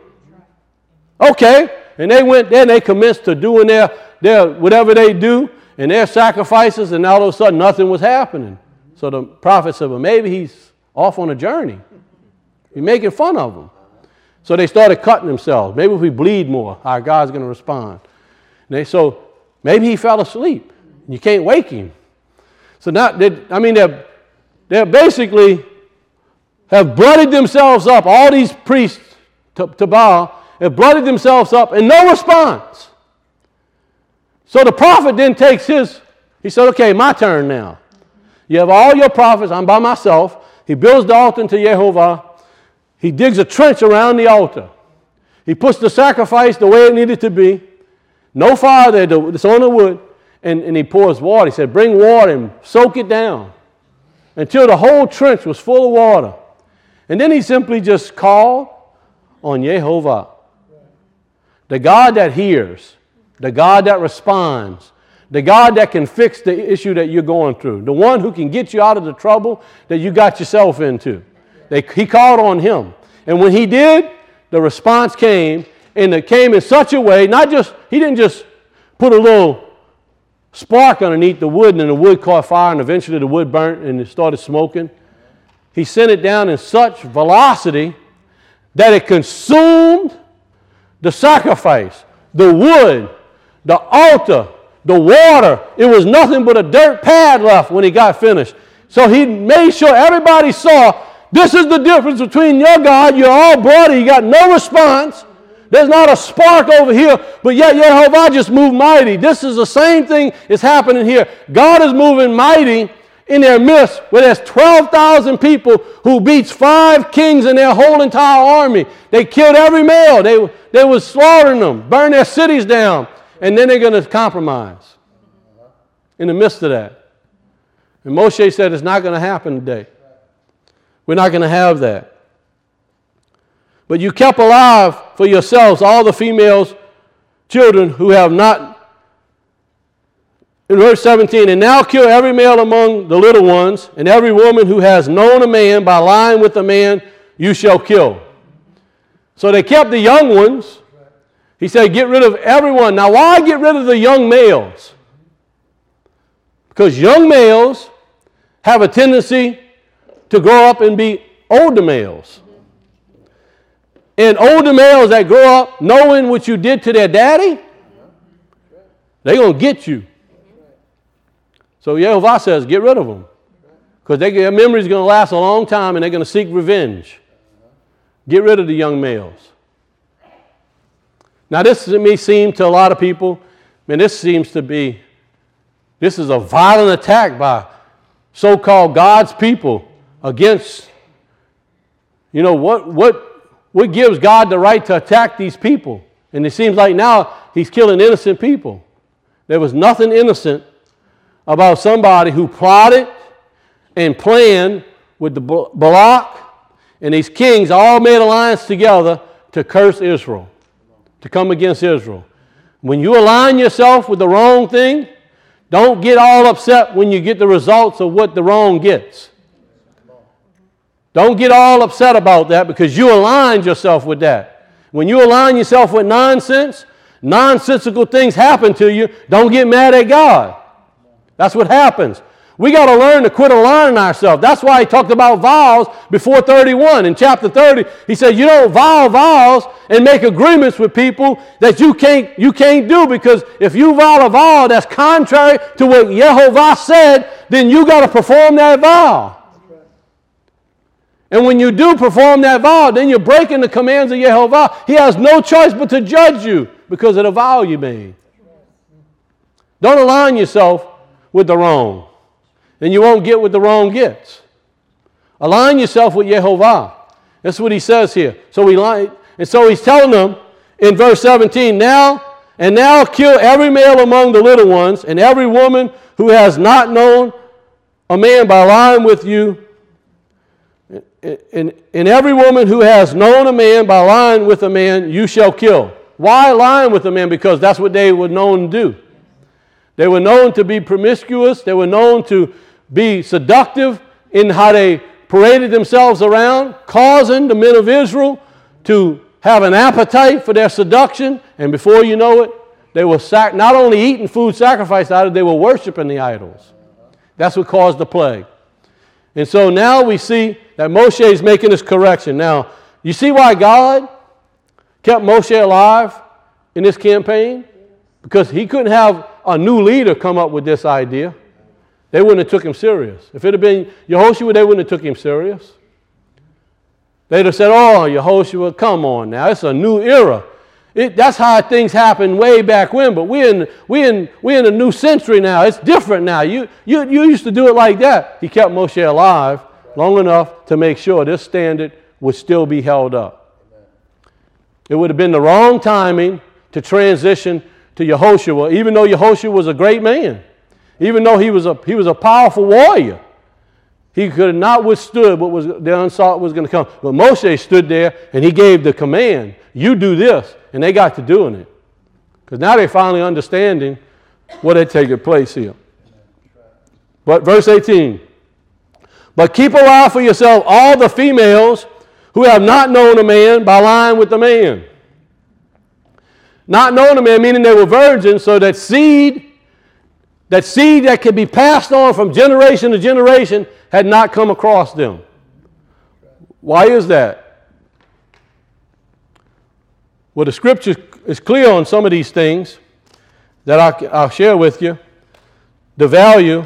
Okay. And they went there and they commenced to doing their, their whatever they do and their sacrifices, and all of a sudden nothing was happening. So the prophet said, well, maybe he's off on a journey. He's making fun of them. So they started cutting themselves. Maybe if we bleed more, our God's going to respond. And they, so maybe he fell asleep. You can't wake him. So now, they, I mean, they're, they're basically have bloodied themselves up. All these priests to, to Baal have bloodied themselves up and no response. So the prophet then takes his, he said, okay, my turn now. You have all your prophets, I'm by myself. He builds the altar to Jehovah. He digs a trench around the altar. He puts the sacrifice the way it needed to be. No fire there, it's on the wood. And, and he pours water. He said, bring water and soak it down until the whole trench was full of water. And then he simply just called on Jehovah, the God that hears, the God that responds, the God that can fix the issue that you're going through, the one who can get you out of the trouble that you got yourself into. They, he called on him. And when he did, the response came, and it came in such a way, not just, he didn't just put a little spark underneath the wood, and then the wood caught fire, and eventually the wood burnt and it started smoking. He sent it down in such velocity that it consumed the sacrifice, the wood, the altar, the water. It was nothing but a dirt pad left when he got finished. So he made sure everybody saw, this is the difference between your God. You're all bloody. You got no response. There's not a spark over here, but yet Yehovah just moved mighty. This is the same thing is happening here. God is moving mighty in their midst, where there's twelve thousand people who beats five kings and their whole entire army. They killed every male. They, they were slaughtering them, burn their cities down, and then they're going to compromise in the midst of that. And Moshe said it's not going to happen today. We're not going to have that. But you kept alive for yourselves all the females, children who have not. In verse seventeen, and now kill every male among the little ones, and every woman who has known a man by lying with a man, you shall kill. So they kept the young ones. He said, get rid of everyone. Now, why get rid of the young males? Because young males have a tendency to grow up and be older males. And older males that grow up knowing what you did to their daddy, they're going to get you. So Yehovah says, get rid of them. Because their memory is going to last a long time and they're going to seek revenge. Get rid of the young males. Now this to me seems to a lot of people, man, this seems to be, this is a violent attack by so-called God's people against, you know, what, what, what gives God the right to attack these people? And it seems like now he's killing innocent people. There was nothing innocent about somebody who plotted and planned with the Balak and these kings all made alliance together to curse Israel, to come against Israel. When you align yourself with the wrong thing, don't get all upset when you get the results of what the wrong gets. Don't get all upset about that because you aligned yourself with that. When you align yourself with nonsense, nonsensical things happen to you. Don't get mad at God. That's what happens. We got to learn to quit aligning ourselves. That's why he talked about vows before thirty-one. In chapter thirty, he said, you don't vow vows and make agreements with people that you can't, you can't do, because if you vow a vow that's contrary to what Yehovah said, then you got to perform that vow. And when you do perform that vow, then you're breaking the commands of Yehovah. He has no choice but to judge you because of the vow you made. Don't align yourself with the wrong, and you won't get what the wrong gets. Align yourself with Yehovah. That's what he says here. So we lie, and so he's telling them in verse seventeen, now and now kill every male among the little ones, and every woman who has not known a man by lying with you, and, and every woman who has known a man by lying with a man, you shall kill. Why lying with a man? Because that's what they were known to do. They were known to be promiscuous. They were known to be seductive in how they paraded themselves around, causing the men of Israel to have an appetite for their seduction. And before you know it, they were sac- not only eating food sacrificed out of it, they were worshiping the idols. That's what caused the plague. And so now we see that Moshe is making this correction. Now, you see why God kept Moshe alive in this campaign? Because he couldn't have a new leader come up with this idea. They wouldn't have took him serious. If it had been Yehoshua, they wouldn't have took him serious. They'd have said, oh, Yehoshua, come on now. It's a new era. It, that's how things happened way back when, but we're in, we're in, we're in a new century now. It's different now. You, you, you used to do it like that. He kept Moshe alive long enough to make sure this standard would still be held up. It would have been the wrong timing to transition to Yehoshua, even though Yehoshua was a great man, even though he was a, he was a powerful warrior. He could have not withstood what was the onslaught was going to come. But Moshe stood there and he gave the command, you do this, and they got to doing it. Because now they're finally understanding what had taken place here. But verse eighteen, but keep alive for yourself all the females who have not known a man by lying with a man. Not known a man, meaning they were virgins, so that seed, that seed that could be passed on from generation to generation had not come across them. Why is that? Well, the scripture is clear on some of these things that I'll, I'll share with you. The value.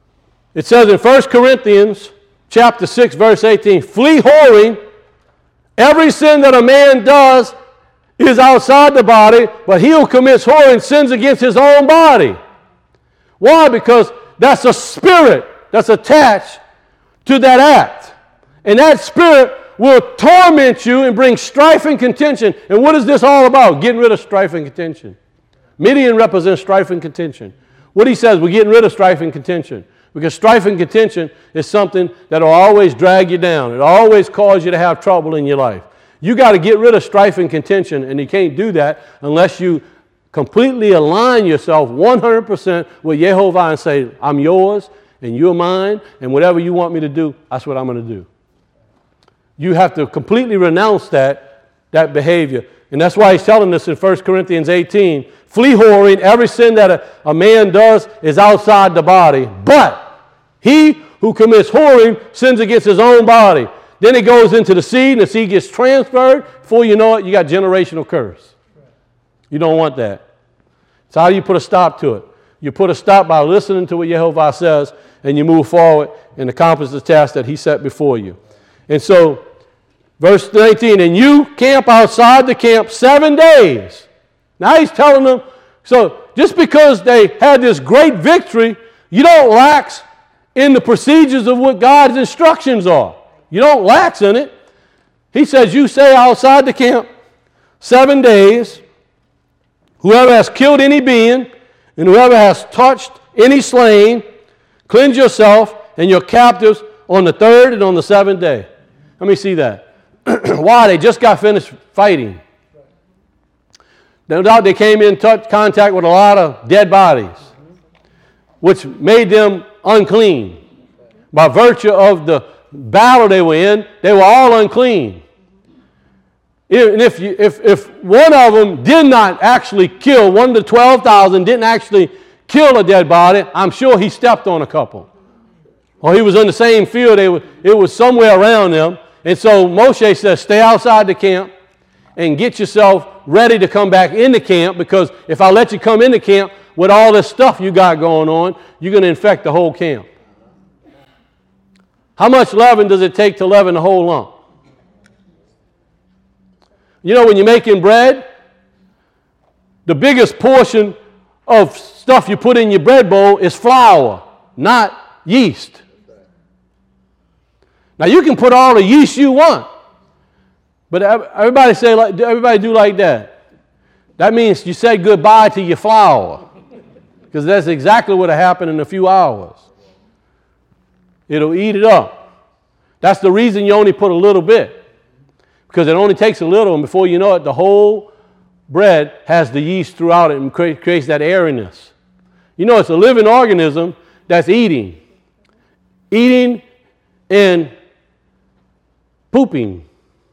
It says in First Corinthians chapter six, verse eighteen, flee whoring Every sin that a man does is outside the body, but he who commits whoring sins against his own body. Why? Because that's a spirit that's attached to that act. And that spirit will torment you and bring strife and contention. And what is this all about? Getting rid of strife and contention. Midian represents strife and contention. What he says, we're getting rid of strife and contention. Because strife and contention is something that will always drag you down. It will always cause you to have trouble in your life. You got to get rid of strife and contention, and you can't do that unless you completely align yourself one hundred percent with Yehovah and say, I'm yours and you're mine, and whatever you want me to do, that's what I'm going to do. You have to completely renounce that, that behavior. And that's why he's telling us in First Corinthians eighteen, flee whoring. Every sin that a, a man does is outside the body, but he who commits whoring sins against his own body. Then it goes into the seed, and the seed gets transferred. Before you know it, you got generational curse. You don't want that. So how do you put a stop to it? You put a stop by listening to what Yehovah says, and you move forward and accomplish the task that he set before you. And so, verse nineteen, and you camp outside the camp seven days. Now he's telling them, so just because they had this great victory, you don't lax in the procedures of what God's instructions are. You don't lax in it. He says, you stay outside the camp seven days. Whoever has killed any being, and whoever has touched any slain, cleanse yourself and your captives on the third and on the seventh day. Let me see that. Why? They just got finished fighting. No doubt they came in touch, contact with a lot of dead bodies, which made them unclean. By virtue of the battle they were in, they were all unclean. And if, you, if, if one of them did not actually kill, one of the twelve thousand didn't actually kill a dead body, I'm sure he stepped on a couple. Or he was in the same field, they were, it was somewhere around them. And so Moshe says, stay outside the camp and get yourself ready to come back in the camp, because if I let you come in the camp with all this stuff you got going on, you're going to infect the whole camp. How much leaven does it take to leaven the whole lump? You know, when you're making bread, the biggest portion of stuff you put in your bread bowl is flour, not yeast. Now, you can put all the yeast you want, but everybody say like, everybody do like that. That means you say goodbye to your flour, because that's exactly what will happen in a few hours. It'll eat it up. That's the reason you only put a little bit, because it only takes a little, and before you know it, the whole bread has the yeast throughout it and creates that airiness. You know, it's a living organism that's eating. Eating and pooping,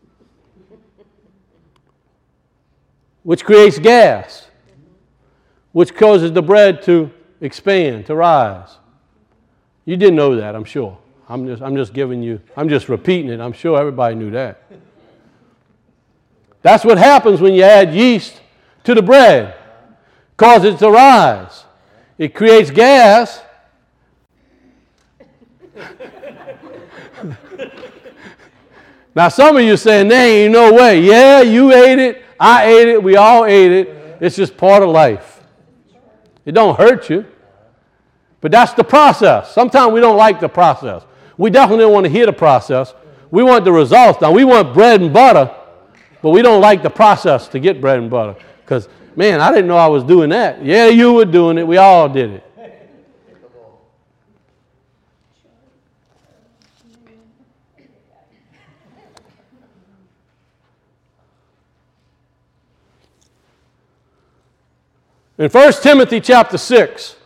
which creates gas, which causes the bread to expand, to rise. You didn't know that, I'm sure. I'm just, I'm just giving you, I'm just repeating it. I'm sure everybody knew that. That's what happens when you add yeast to the bread. Causes it to rise. It creates gas. Now some of you are saying, there ain't no way. Yeah, you ate it, I ate it, we all ate it. It's just part of life. It don't hurt you. But that's the process. Sometimes we don't like the process. We definitely don't want to hear the process. We want the results. Now we want bread and butter, but we don't like the process to get bread and butter. Because, man, I didn't know I was doing that. Yeah, you were doing it. We all did it. In First Timothy chapter six,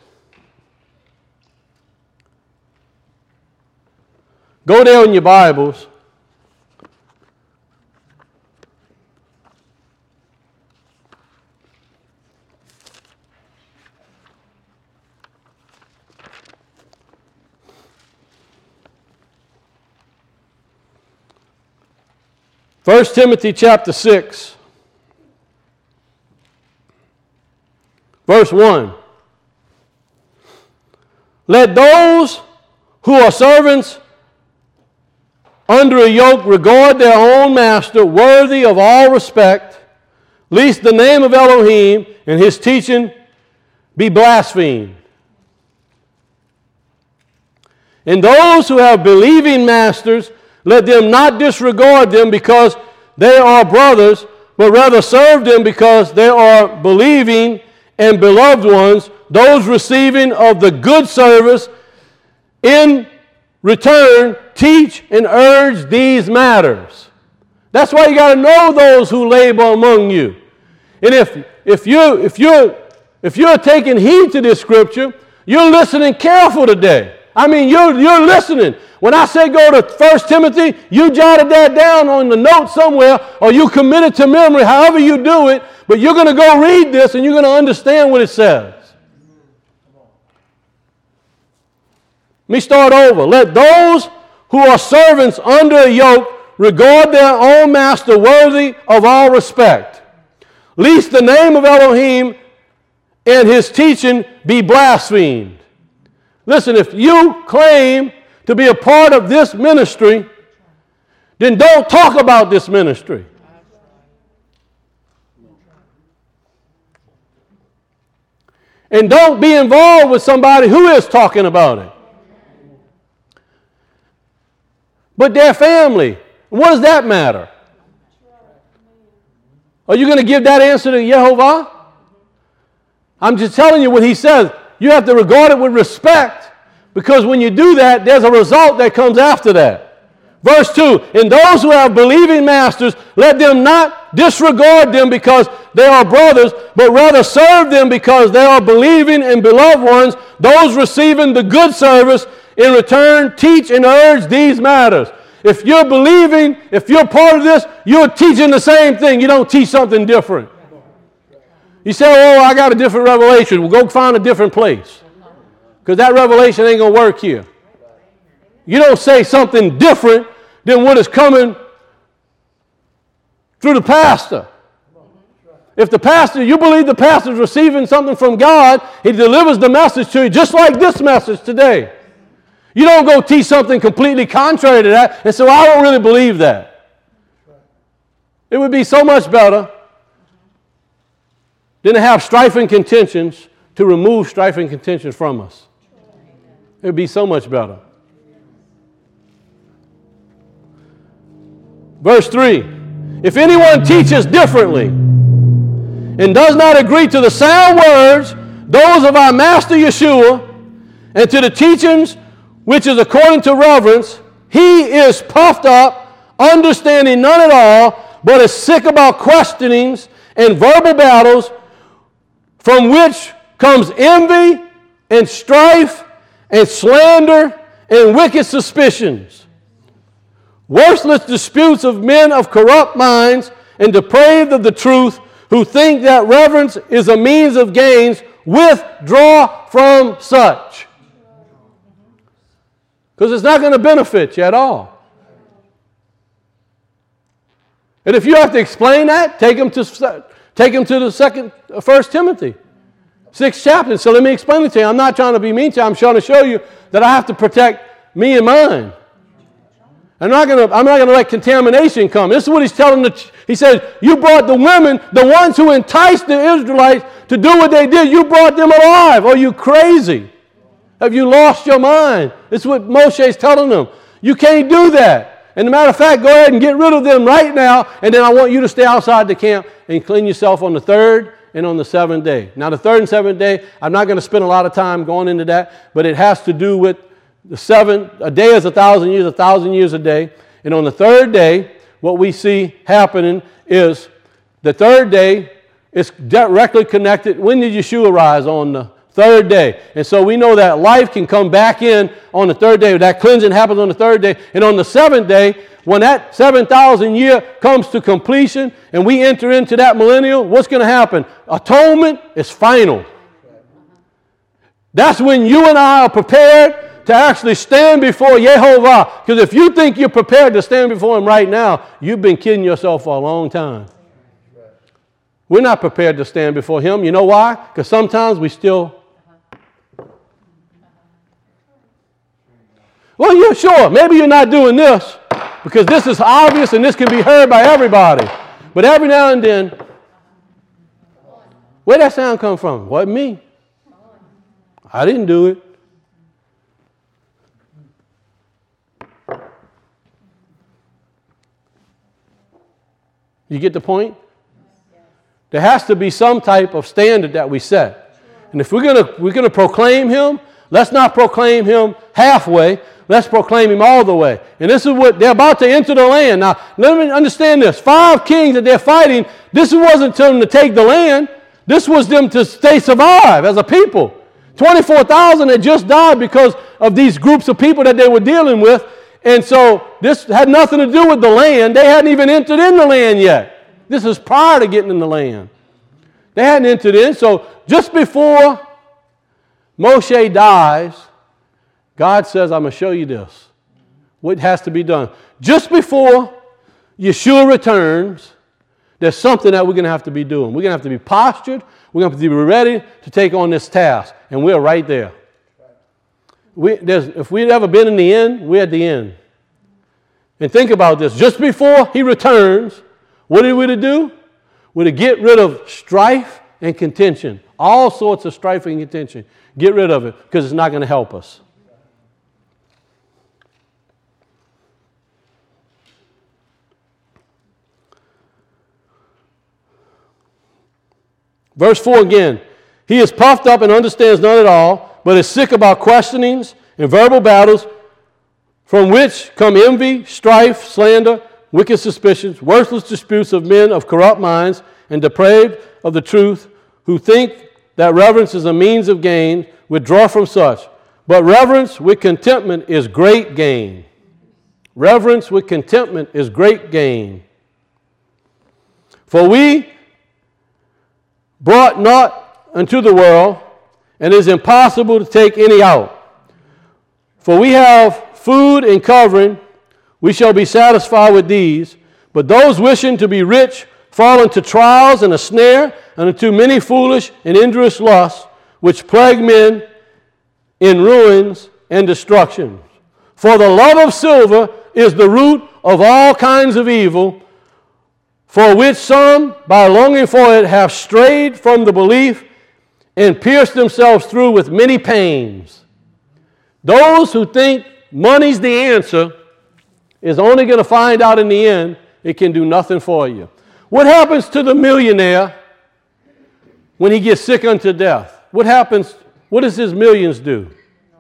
go there in your Bibles. First Timothy chapter six. Verse one, let those who are servants under a yoke regard their own master worthy of all respect, lest the name of Elohim and his teaching be blasphemed. And those who have believing masters, let them not disregard them because they are brothers, but rather serve them because they are believing and beloved ones, those receiving of the good service. In return, teach and urge these matters. That's why you got to know those who labor among you. And if if you if you if you're taking heed to this scripture, you're listening careful today. I mean, you're you're listening. When I say go to First Timothy, you jotted that down on the note somewhere, or you commit it to memory, however you do it, but you're going to go read this and you're going to understand what it says. Let me start over. Let those who are servants under a yoke regard their own master worthy of all respect, lest the name of Elohim and his teaching be blasphemed. Listen, if you claim to be a part of this ministry, then don't talk about this ministry. And don't be involved with somebody who is talking about it. But their family, what does that matter? Are you going to give that answer to Yehovah? I'm just telling you what he says. You have to regard it with respect, because when you do that, there's a result that comes after that. Verse two, and those who have believing masters, let them not disregard them because they are brothers, but rather serve them because they are believing and beloved ones, those receiving the good service. In return, teach and urge these matters. If you're believing, if you're part of this, you're teaching the same thing. You don't teach something different. You say, oh, I got a different revelation. Well, go find a different place, because that revelation ain't going to work here. You don't say something different than what is coming through the pastor. If the pastor, you believe the pastor is receiving something from God, he delivers the message to you just like this message today. You don't go teach something completely contrary to that and say, well, I don't really believe that. It would be so much better than to have strife and contentions, to remove strife and contentions from us. It would be so much better. Verse three, if anyone teaches differently and does not agree to the sound words, those of our Master Yeshua, and to the teachings which is according to reverence, he is puffed up, understanding none at all, but is sick about questionings and verbal battles, from which comes envy and strife and slander and wicked suspicions. Worthless disputes of men of corrupt minds and depraved of the truth, who think that reverence is a means of gains, withdraw from such. Because it's not going to benefit you at all. And if you have to explain that, take them to take them to the second, First Timothy, sixth chapter. So let me explain it to you. I'm not trying to be mean to you. I'm trying to show you that I have to protect me and mine. I'm not going to. I'm not going to let contamination come. This is what he's telling the. He says, "You brought the women, the ones who enticed the Israelites to do what they did. You brought them alive. Are you crazy? Have you lost your mind?" This is what Moshe is telling them. You can't do that. And as a matter of fact, go ahead and get rid of them right now, and then I want you to stay outside the camp and clean yourself on the third and on the seventh day. Now, the third and seventh day, I'm not going to spend a lot of time going into that, but it has to do with the seven. A day is a thousand years, a thousand years a day. And on the third day, what we see happening is the third day is directly connected. When did Yeshua rise? On the third day. And so we know that life can come back in on the third day. That cleansing happens on the third day. And on the seventh day, when that seven thousand year comes to completion and we enter into that millennial, what's going to happen? Atonement is final. That's when you and I are prepared to actually stand before Yehovah. Because if you think you're prepared to stand before him right now, you've been kidding yourself for a long time. We're not prepared to stand before him. You know why? Because sometimes we still... Well, yeah, sure. Maybe you're not doing this. because this is obvious and this can be heard by everybody. But every now and then, where'd that sound come from? Wasn't me. I didn't do it. You get the point? There has to be some type of standard that we set. And if we're gonna we're gonna proclaim him, let's not proclaim him halfway. Let's proclaim him all the way. And this is what they're about to enter the land. Now, let me understand this. Five kings that they're fighting, this wasn't to them to take the land. This was them to stay survive as a people. twenty-four thousand had just died because of these groups of people that they were dealing with. And so this had nothing to do with the land. They hadn't even entered in the land yet. This is prior to getting in the land. They hadn't entered in. So just before Moshe dies, God says, I'm going to show you this. What has to be done. Just before Yeshua returns, there's something that we're going to have to be doing. We're going to have to be postured. We're going to have to be ready to take on this task. And we're right there. We, if we'd ever been in the end, we're at the end. And think about this. Just before he returns, what are we to do? We're to get rid of strife and contention. All sorts of strife and contention. Get rid of it because it's not going to help us. Verse four again. He is puffed up and understands none at all, but is sick about questionings and verbal battles, from which come envy, strife, slander, wicked suspicions, worthless disputes of men of corrupt minds and depraved of the truth, who think that reverence is a means of gain. Withdraw from such. But reverence with contentment is great gain. Reverence with contentment is great gain. For we brought not unto the world, and it is impossible to take any out. For we have food and covering, we shall be satisfied with these. But those wishing to be rich fall into trials and a snare, and into many foolish and injurious lusts, which plague men in ruins and destruction. For the love of silver is the root of all kinds of evil, for which some, by longing for it, have strayed from the belief and pierced themselves through with many pains. Those who think money's the answer is only going to find out in the end it can do nothing for you. What happens to the millionaire when he gets sick unto death? What happens? What does his millions do?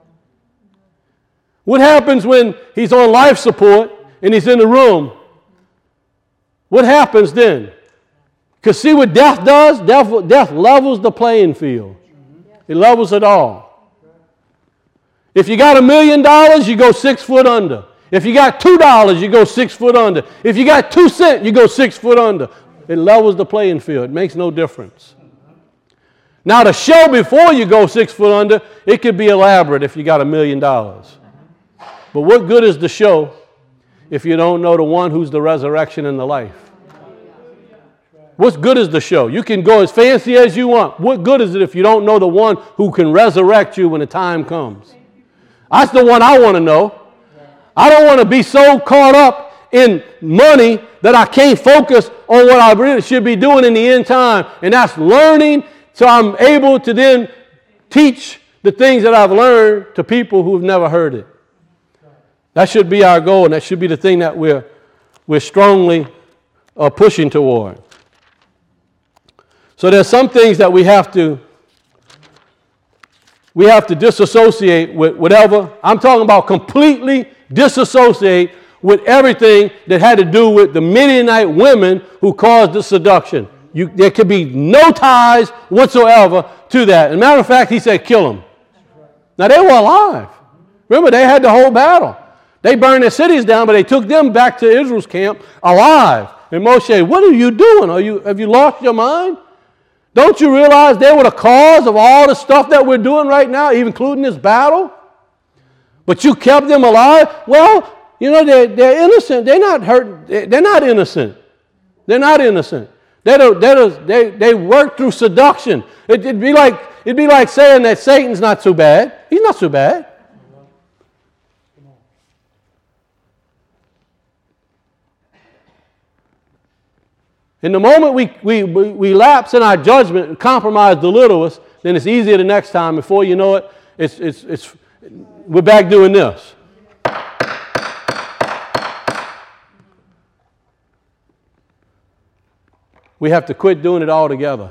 What happens when he's on life support and he's in the room? What happens then? Because see what death does? Death, death levels the playing field. It levels it all. If you got a million dollars, you go six foot under. If you got two dollars, you go six foot under. If you got two cents, you go six foot under. It levels the playing field. It makes no difference. Now the show before you go six foot under, it could be elaborate if you got a million dollars. But what good is the show if you don't know the one who's the resurrection and the life? What good is the show? You can go as fancy as you want. What good is it if you don't know the one who can resurrect you when the time comes? That's the one I want to know. I don't want to be so caught up in money that I can't focus on what I really should be doing in the end time, and that's learning so I'm able to then teach the things that I've learned to people who've never heard it. That should be our goal, and that should be the thing that we're, we're strongly uh, pushing toward. So there's some things that we have to we have to disassociate with whatever. I'm talking about completely disassociate with everything that had to do with the Midianite women who caused the seduction. You, there could be no ties whatsoever to that. As a matter of fact, he said, kill them. Now, they were alive. Remember, they had the whole battle. They burned their cities down, but they took them back to Israel's camp alive. And Moshe, what are you doing? Are you, have you lost your mind? Don't you realize they were the cause of all the stuff that we're doing right now, even including this battle? But you kept them alive? Well, you know, they're, they're innocent. They're not hurt. They're not innocent. They're not innocent. They don't, they don't, they they work through seduction. It, it'd be like it'd be like saying that Satan's not so bad. He's not so bad. In the moment we, we, we, we lapse in our judgment and compromise the littlest, then it's easier the next time. Before you know it, it's, it's, it's, we're back doing this. We have to quit doing it all together.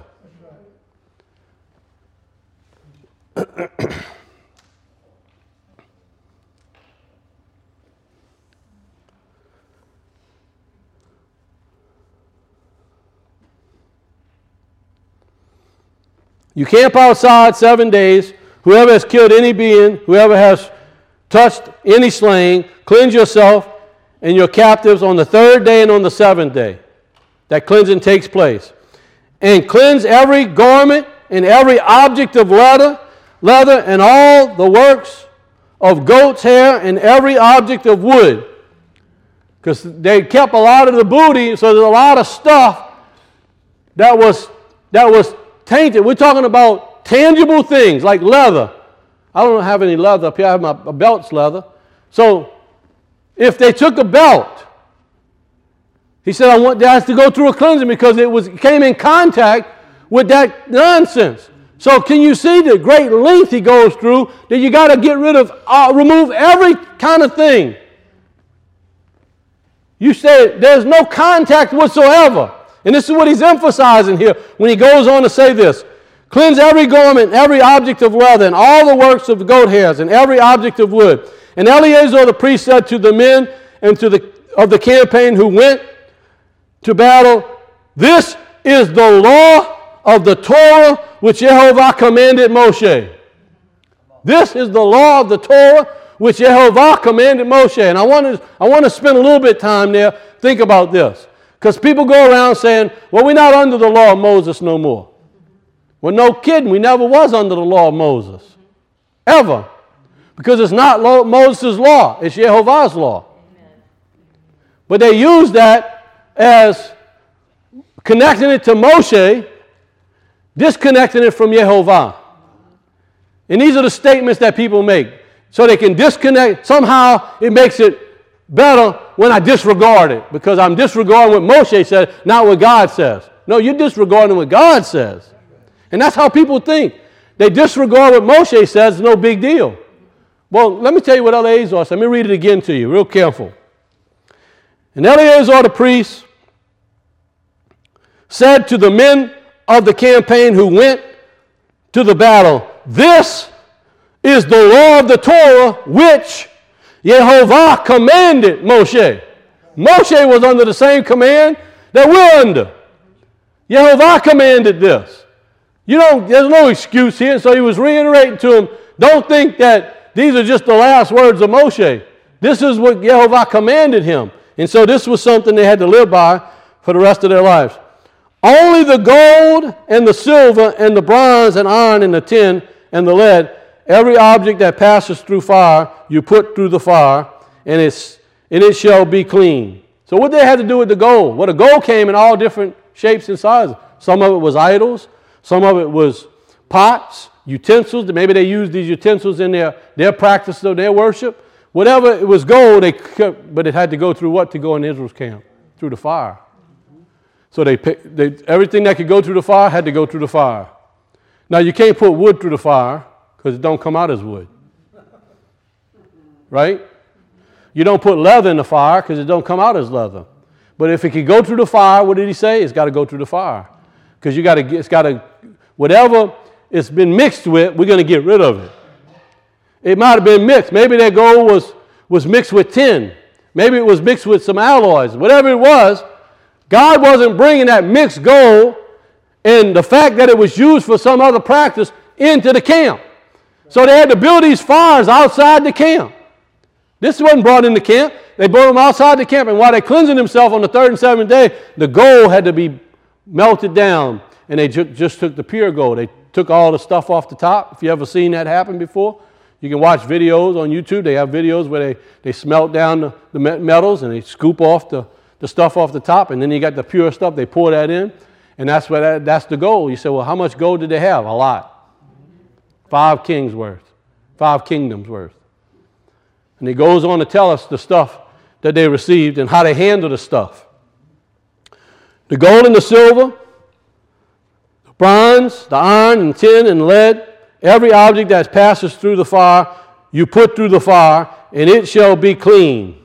You camp outside seven days. Whoever has killed any being, whoever has touched any slain, cleanse yourself and your captives on the third day and on the seventh day. That cleansing takes place. And cleanse every garment and every object of leather, leather and all the works of goat's hair and every object of wood. Because they kept a lot of the booty, so there's a lot of stuff that was that was tainted. We're talking about tangible things like leather. I don't have any leather up here. I have my, my belt's leather. So if they took a belt, he said, I want that to go through a cleansing because it was it came in contact with that nonsense. So can you see the great length he goes through that you got to get rid of, uh, remove every kind of thing. You say there's no contact whatsoever. And this is what he's emphasizing here when he goes on to say this. Cleanse every garment, every object of leather, and all the works of goat hairs, and every object of wood. And Eleazar the priest said to the men and to the of the campaign who went to battle, this is the law of the Torah which Jehovah commanded Moshe. This is the law of the Torah which Jehovah commanded Moshe. And I want to, I want to spend a little bit of time there. Think about this. Because people go around saying, well, we're not under the law of Moses no more. Well, no kidding. We never was under the law of Moses. Ever. Because it's not Moses' law. It's Jehovah's law. Amen. But they use that as connecting it to Moshe, disconnecting it from Jehovah. And these are the statements that people make. So they can disconnect. Somehow it makes it better when I disregard it because I'm disregarding what Moshe said, not what God says. No, you're disregarding what God says. And that's how people think. They disregard what Moshe says, it's no big deal. Well, let me tell you what Eleazar said. Let me read it again to you, real careful. And Eleazar the priest said to the men of the campaign who went to the battle, this is the law of the Torah which Jehovah commanded Moshe. Moshe was under the same command that we're under. Jehovah commanded this. You know, there's no excuse here. So he was reiterating to him, don't think that these are just the last words of Moshe. This is what Jehovah commanded him. And so this was something they had to live by for the rest of their lives. Only the gold and the silver and the bronze and iron and the tin and the lead, every object that passes through fire, you put through the fire, and, it's, and it shall be clean. So what they had to do with the gold? Well, the gold came in all different shapes and sizes. Some of it was idols. Some of it was pots, utensils. Maybe they used these utensils in their, their practice of their worship. Whatever it was gold, they could, but it had to go through what to go in Israel's camp? Through the fire. So they, they everything that could go through the fire had to go through the fire. Now you can't put wood through the fire because it don't come out as wood. Right? You don't put leather in the fire because it don't come out as leather. But if it could go through the fire, what did he say? It's got to go through the fire. Because you got to get, it's got to, whatever it's been mixed with, we're going to get rid of it. It might have been mixed. Maybe that gold was, was mixed with tin. Maybe it was mixed with some alloys. Whatever it was, God wasn't bringing that mixed gold and the fact that it was used for some other practice into the camp. So they had to build these fires outside the camp. This wasn't brought in the camp. They brought them outside the camp. And while they're cleansing themselves on the third and seventh day, the gold had to be melted down. And they ju- just took the pure gold. They took all the stuff off the top. If you ever seen that happen before, you can watch videos on YouTube. They have videos where they, they smelt down the, the metals and they scoop off the, the stuff off the top. And then you got the pure stuff. They pour that in. And that's what that, that's the gold. You say, well, how much gold did they have? A lot. Five kings worth. Five kingdoms worth. And he goes on to tell us the stuff that they received and how they handle the stuff. The gold and the silver, the bronze, the iron and tin and lead, every object that passes through the fire, you put through the fire, and it shall be clean.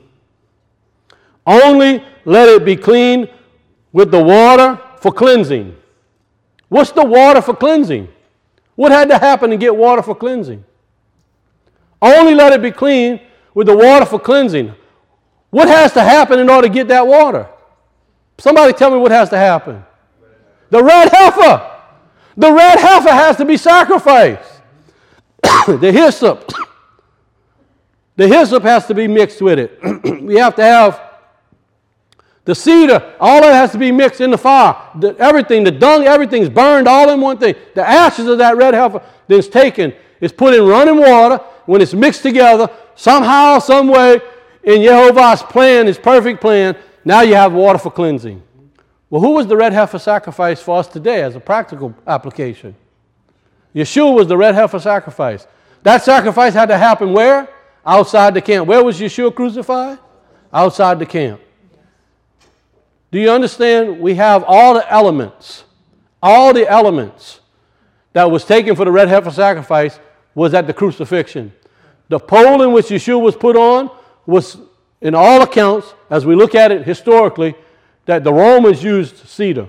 Only let it be clean with the water for cleansing. What's the water for cleansing? What had to happen to get water for cleansing? Only let it be clean with the water for cleansing. What has to happen in order to get that water? Somebody tell me what has to happen. The red heifer. The red heifer has to be sacrificed. The hyssop. The hyssop has to be mixed with it. We have to have the cedar. All that has to be mixed in the fire. The, everything, the dung, everything's burned all in one thing. The ashes of that red heifer then is taken, is put in running water. When it's mixed together, somehow, some way, in Jehovah's plan, his perfect plan, now you have water for cleansing. Well, who was the red heifer sacrifice for us today as a practical application? Yeshua was the red heifer sacrifice. That sacrifice had to happen where? Outside the camp. Where was Yeshua crucified? Outside the camp. Do you understand? We have all the elements. All the elements that was taken for the red heifer sacrifice was at the crucifixion. The pole in which Yeshua was put on was, in all accounts, as we look at it historically, that the Romans used cedar.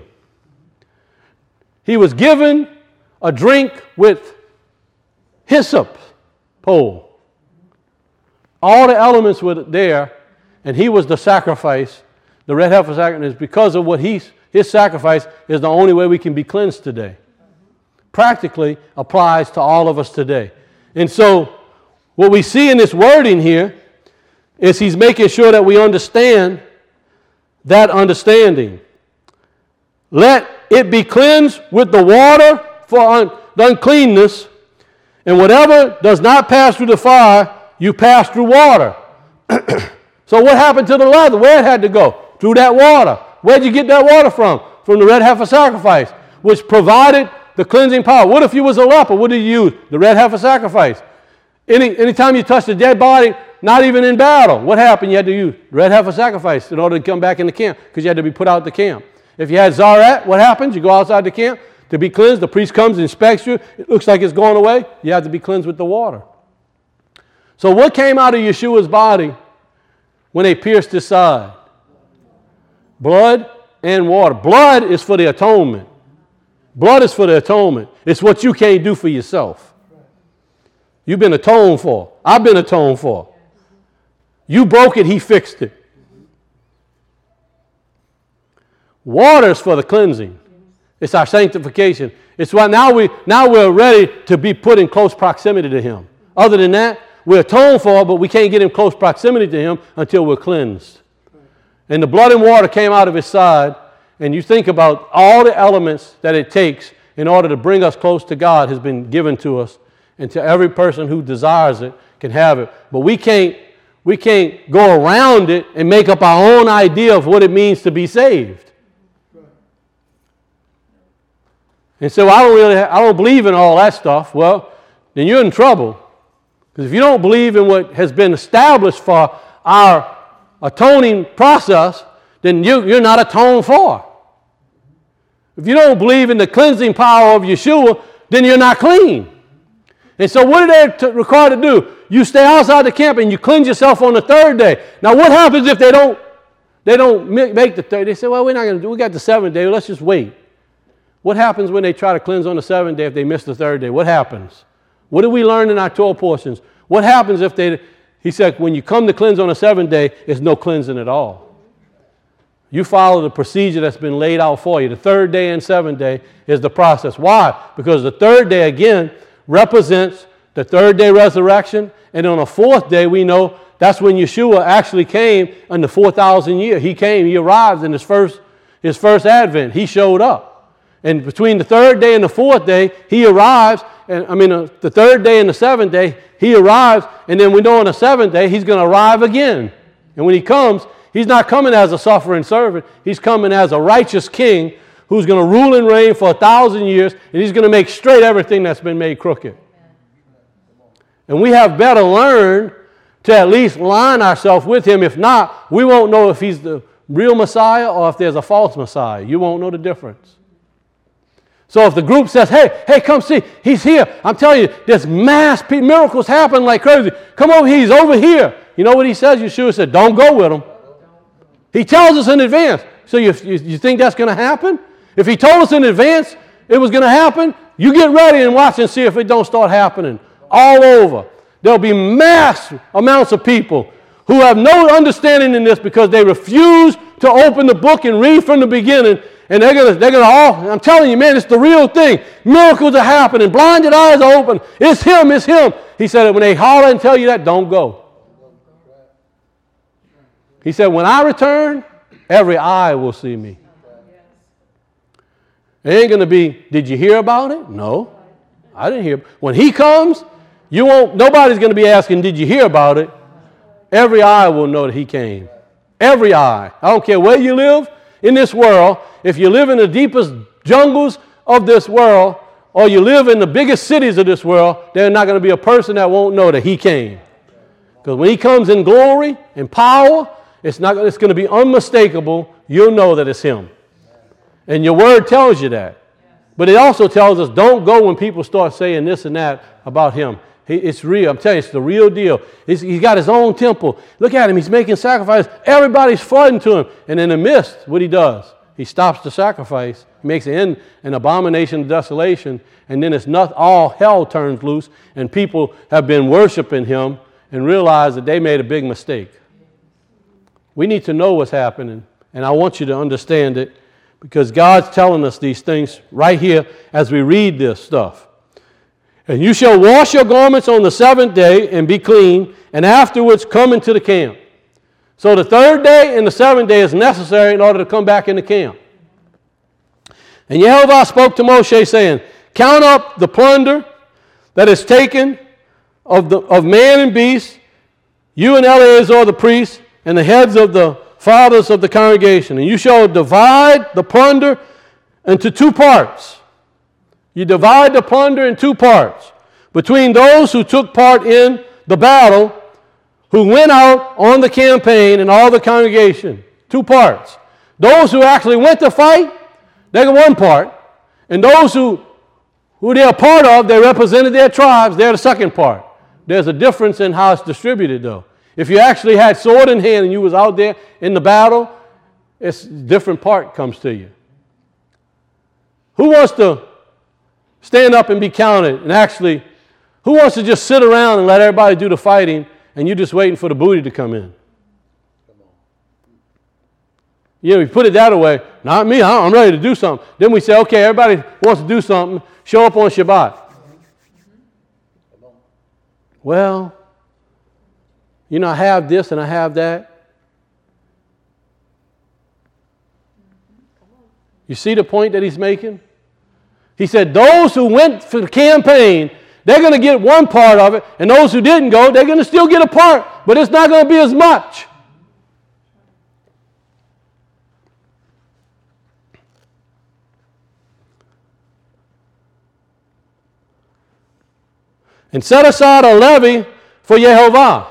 He was given a drink with hyssop pole. All the elements were there, and he was the sacrifice. The red heifer sacrifice, because of what he's, his sacrifice is the only way we can be cleansed today. Practically applies to all of us today. And so what we see in this wording here is he's making sure that we understand that understanding. Let it be cleansed with the water for un- the uncleanness, and whatever does not pass through the fire, you pass through water. So what happened to the leather? Where it had to go? Through that water. Where'd you get that water from? From the red heifer sacrifice, which provided the cleansing power. What if you was a leper? What did you use? The red heifer sacrifice. Any anytime you touched a dead body, not even in battle, what happened? You had to use the red heifer sacrifice in order to come back in the camp, because you had to be put out the camp. If you had zaret, what happens? You go outside the camp to be cleansed. The priest comes and inspects you. It looks like it's going away. You have to be cleansed with the water. So what came out of Yeshua's body when they pierced his side? Blood and water. Blood is for the atonement. Blood is for the atonement. It's what you can't do for yourself. You've been atoned for. I've been atoned for. You broke it, he fixed it. Water is for the cleansing. It's our sanctification. It's why now, we, now we're ready to be put in close proximity to him. Other than that, we're atoned for, but we can't get in close proximity to him until we're cleansed. And the blood and water came out of his side, and you think about all the elements that it takes in order to bring us close to God has been given to us, and to every person who desires it can have it. But we can't, we can't go around it and make up our own idea of what it means to be saved. And so I don't really, I don't believe in all that stuff. Well, then you're in trouble. Because if you don't believe in what has been established for our atoning process, then you, you're not atoned for. If you don't believe in the cleansing power of Yeshua, then you're not clean. And so what are they t- required to do? You stay outside the camp and you cleanse yourself on the third day. Now what happens if they don't, they don't make the third? They say, well, we're not going to do, we got the seventh day, let's just wait. What happens when they try to cleanse on the seventh day if they miss the third day? What happens? What do we learn in our Torah portions? What happens if they, he said, when you come to cleanse on the seventh day, there's no cleansing at all. You follow the procedure that's been laid out for you. The third day and seventh day is the process. Why? Because the third day, again, represents the third day resurrection. And on the fourth day, we know that's when Yeshua actually came in the four thousand year. He came, he arrived in his first, his first advent. He showed up. And between the third day and the fourth day, he arrives. And I mean, uh, the third day and the seventh day, he arrives. And then we know on the seventh day, he's going to arrive again. And when he comes, he's not coming as a suffering servant. He's coming as a righteous king who's going to rule and reign for a thousand years. And he's going to make straight everything that's been made crooked. And we have better learned to at least line ourselves with him. If not, we won't know if he's the real Messiah or if there's a false Messiah. You won't know the difference. So if the group says, hey, hey, come see, he's here. I'm telling you, there's mass miracles happening like crazy. Come over, he's over here. You know what he says? Yeshua said, don't go with him. He tells us in advance. So you, you, you think that's going to happen? If he told us in advance it was going to happen, you get ready and watch and see if it don't start happening all over. There'll be mass amounts of people who have no understanding in this because they refuse to open the book and read from the beginning. And they're going to, they're going to all, I'm telling you, man, it's the real thing. Miracles are happening. Blinded eyes are open. It's him, it's him. He said, when they holler and tell you that, don't go. He said, when I return, every eye will see me. It ain't going to be, did you hear about it? No, I didn't hear. When he comes, you won't, nobody's going to be asking, did you hear about it? Every eye will know that he came. Every eye. I don't care where you live in this world. If you live in the deepest jungles of this world or you live in the biggest cities of this world, there's not going to be a person that won't know that he came. Because when he comes in glory and power, it's not. It's going to be unmistakable. You'll know that it's him. And your word tells you that. But it also tells us don't go when people start saying this and that about him. He, it's real. I'm telling you, it's the real deal. He's, he's got his own temple. Look at him. He's making sacrifices. Everybody's flooding to him. And in the midst, what he does, he stops the sacrifice. He makes it an, an abomination of desolation. And then it's not all hell turns loose. And people have been worshiping him and realize that they made a big mistake. We need to know what's happening. And I want you to understand it. Because God's telling us these things right here as we read this stuff. And you shall wash your garments on the seventh day and be clean, and afterwards come into the camp. So the third day and the seventh day is necessary in order to come back into camp. And Yehovah spoke to Moshe, saying, count up the plunder that is taken of, the, of man and beast, you and Eleazar the priest, and the heads of the fathers of the congregation, and you shall divide the plunder into two parts. You divide the plunder in two parts between those who took part in the battle, who went out on the campaign, and all the congregation. Two parts. Those who actually went to fight, they got one part, and those who who they're a part of, they represented their tribes, they're the second part. There's a difference in how it's distributed, though. If you actually had sword in hand and you was out there in the battle, it's a different part comes to you. Who wants to stand up and be counted and actually, who wants to just sit around and let everybody do the fighting and you're just waiting for the booty to come in? You know, we put it that way, not me, I'm ready to do something. Then we say, okay, everybody wants to do something, show up on Shabbat. Well, you know, I have this and I have that. You see the point that he's making? He said those who went for the campaign, they're going to get one part of it, and those who didn't go, they're going to still get a part, but it's not going to be as much. And set aside a levy for Yehovah.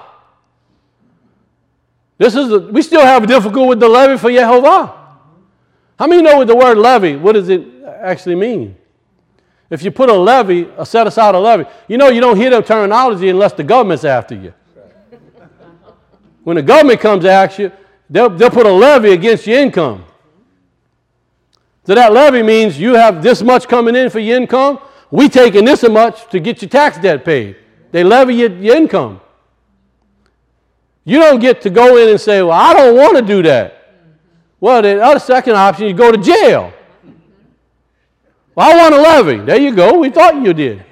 This is the, we still have difficulty with the levy for Yehovah. How many know with the word levy, what does it actually mean? If you put a levy, a set aside a levy, you know you don't hear the terminology unless the government's after you. When the government comes after you, they'll, they'll put a levy against your income. So that levy means you have this much coming in for your income, we taking this much to get your tax debt paid. They levy your, your income. You don't get to go in and say, well, I don't want to do that. Well, the other second option, you go to jail. Well, I want a levy. There you go. We thought you did.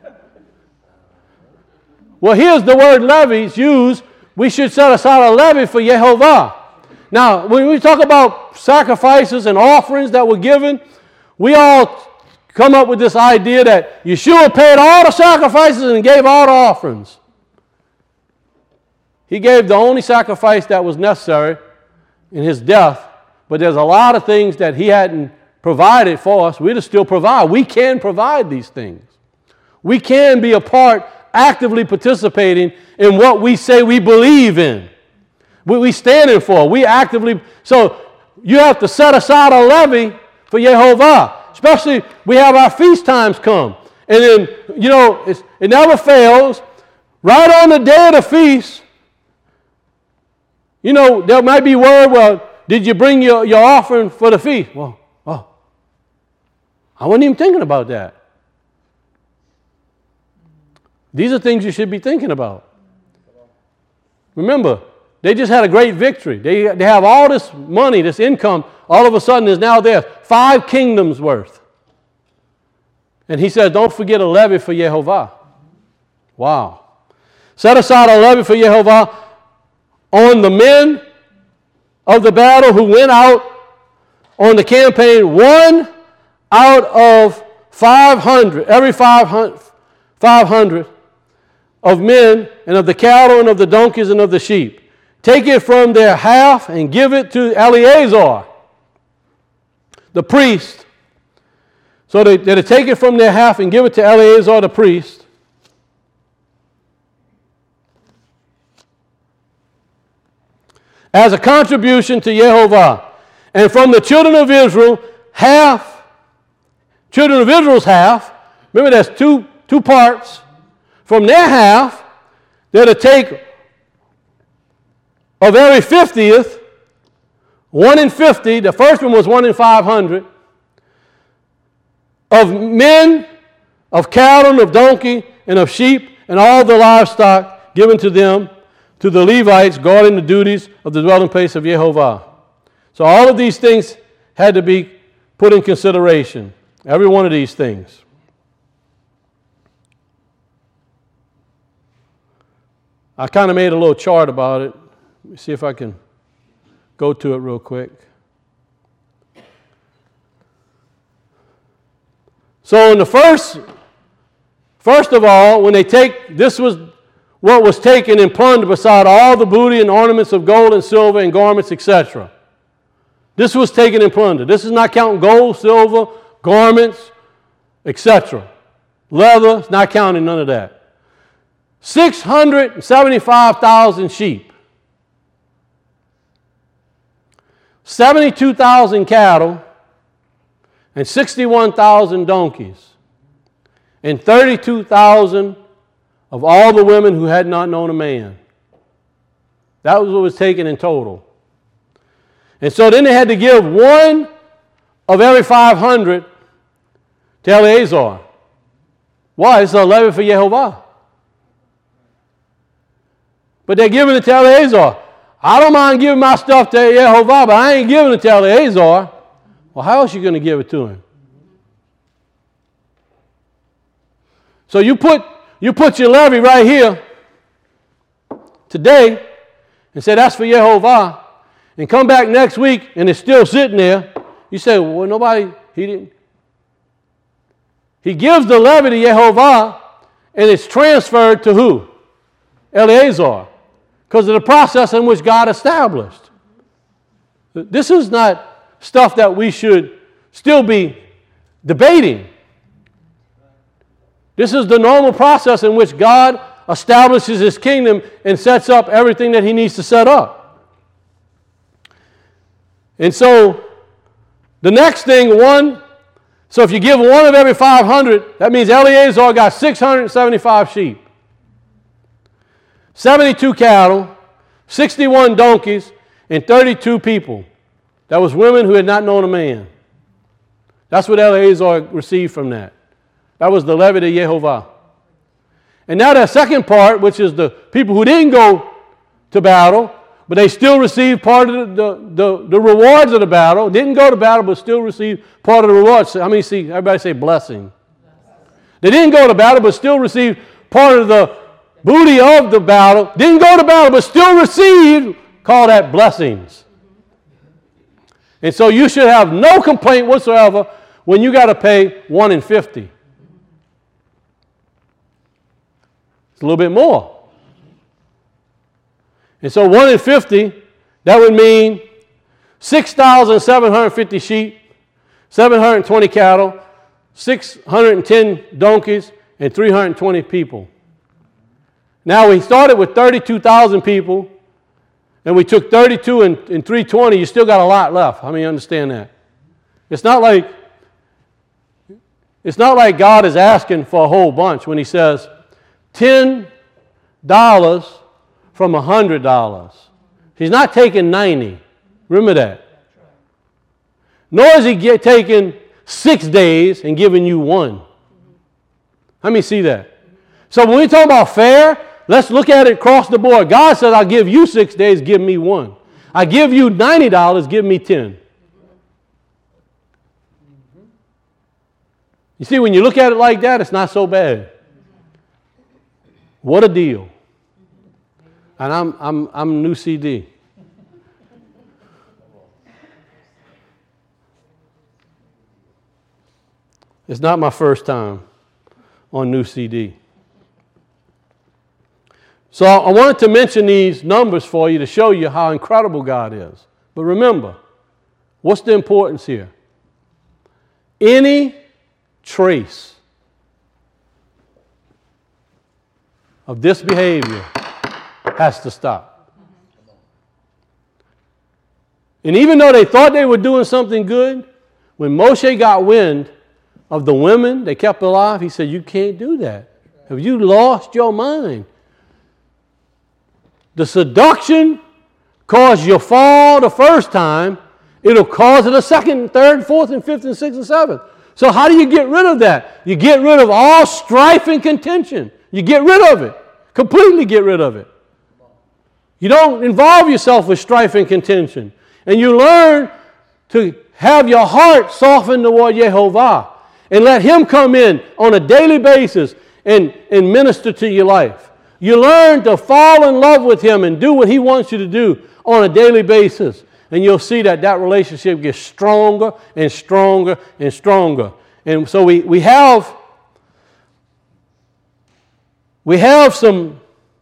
Well, here's the word levies used. We should set aside a levy for Yehovah. Now, when we talk about sacrifices and offerings that were given, we all come up with this idea that Yeshua paid all the sacrifices and gave all the offerings. He gave the only sacrifice that was necessary in his death, but there's a lot of things that he hadn't provided for us. We just still provide. We can provide these things. We can be a part, actively participating in what we say we believe in. We, we standing for. We actively, so you have to set aside a levy for Yehovah. Especially, we have our feast times come. And then, you know, it's, it never fails. Right on the day of the feast, you know, there might be word, well, did you bring your, your offering for the feast? Well, oh, I wasn't even thinking about that. These are things you should be thinking about. Remember, they just had a great victory. They, they have all this money, this income, all of a sudden is now theirs. Five kingdoms worth. And he says, don't forget a levy for Yehovah. Wow. Set aside a levy for Yehovah on the men of the battle who went out on the campaign. One out of five hundred, every five hundred, five hundred of men and of the cattle and of the donkeys and of the sheep. Take it from their half and give it to Eleazar, the priest. So they, they take it from their half and give it to Eleazar, the priest. As a contribution to Yehovah. And from the children of Israel, half, children of Israel's half, remember there's two, two parts. From their half, they're to take of every fiftieth, one in fifty, the first one was one in five hundred, of men, of cattle, and of donkey, and of sheep, and all the livestock given to them, to the Levites guarding the duties of the dwelling place of Yehovah. So all of these things had to be put in consideration. Every one of these things. I kind of made a little chart about it. Let me see if I can go to it real quick. So in the first, first of all, when they take, this was what was taken and plundered beside all the booty and ornaments of gold and silver and garments, et cetera. This was taken and plundered. This is not counting gold, silver, garments, et cetera. Leather, it's not counting none of that. six hundred seventy-five thousand sheep. seventy-two thousand cattle. And sixty-one thousand donkeys. And thirty-two thousand of all the women who had not known a man. That was what was taken in total. And so then they had to give one of every five hundred to Eleazar. Why? It's a levy for Yehovah. But they're giving it to Eleazar. I don't mind giving my stuff to Yehovah, but I ain't giving it to Eleazar. Well, how else are you going to give it to him? So you put you put your levy right here today and say that's for Yehovah, and come back next week and it's still sitting there. You say, well, nobody, he didn't. He gives the levy to Yehovah and it's transferred to who? Eleazar. Because of the process in which God established. This is not stuff that we should still be debating. This is the normal process in which God establishes His kingdom and sets up everything that He needs to set up. And so, the next thing, one, so if you give one of every five hundred, that means Eleazar got six hundred seventy-five sheep, seventy-two cattle, sixty-one donkeys, and thirty-two people. That was women who had not known a man. That's what Eleazar received from that. That was the levy to Yehovah. And now that second part, which is the people who didn't go to battle, but they still received part of the, the, the, the rewards of the battle. Didn't go to battle, but still received part of the rewards. How many see? Everybody say blessing. They didn't go to battle, but still received part of the booty of the battle. Didn't go to battle, but still received, call that blessings. And so you should have no complaint whatsoever when you got to pay one in fifty. It's a little bit more. And so one in fifty, that would mean six thousand seven hundred fifty sheep, seven hundred twenty cattle, six hundred ten donkeys, and three hundred twenty people. Now we started with thirty-two thousand people, and we took thirty-two and, and three twenty, you still got a lot left. How many understand that? It's not like it's not like God is asking for a whole bunch when he says ten dollars from one hundred dollars. He's not taking ninety. Remember that. Nor is he get, taking six days and giving you one. How many see that? So when we talk about fair, let's look at it across the board. God says, I'll give you six days, give me one. I give you ninety dollars, give me ten. You see, when you look at it like that, it's not so bad. What a deal. And I'm, I'm, I'm new C D. It's not my first time on new C D. So I wanted to mention these numbers for you to show you how incredible God is. But remember, what's the importance here? Any trace of this behavior has to stop. And even though they thought they were doing something good, when Moshe got wind of the women they kept alive, he said, you can't do that. Have you lost your mind? The seduction caused your fall the first time. It'll cause it a second, third, fourth, and fifth, and sixth, and seventh. So how do you get rid of that? You get rid of all strife and contention. You get rid of it. Completely get rid of it. You don't involve yourself with strife and contention. And you learn to have your heart softened toward Yehovah and let him come in on a daily basis and, and minister to your life. You learn to fall in love with him and do what he wants you to do on a daily basis. And you'll see that that relationship gets stronger and stronger and stronger. And so we, we have we have some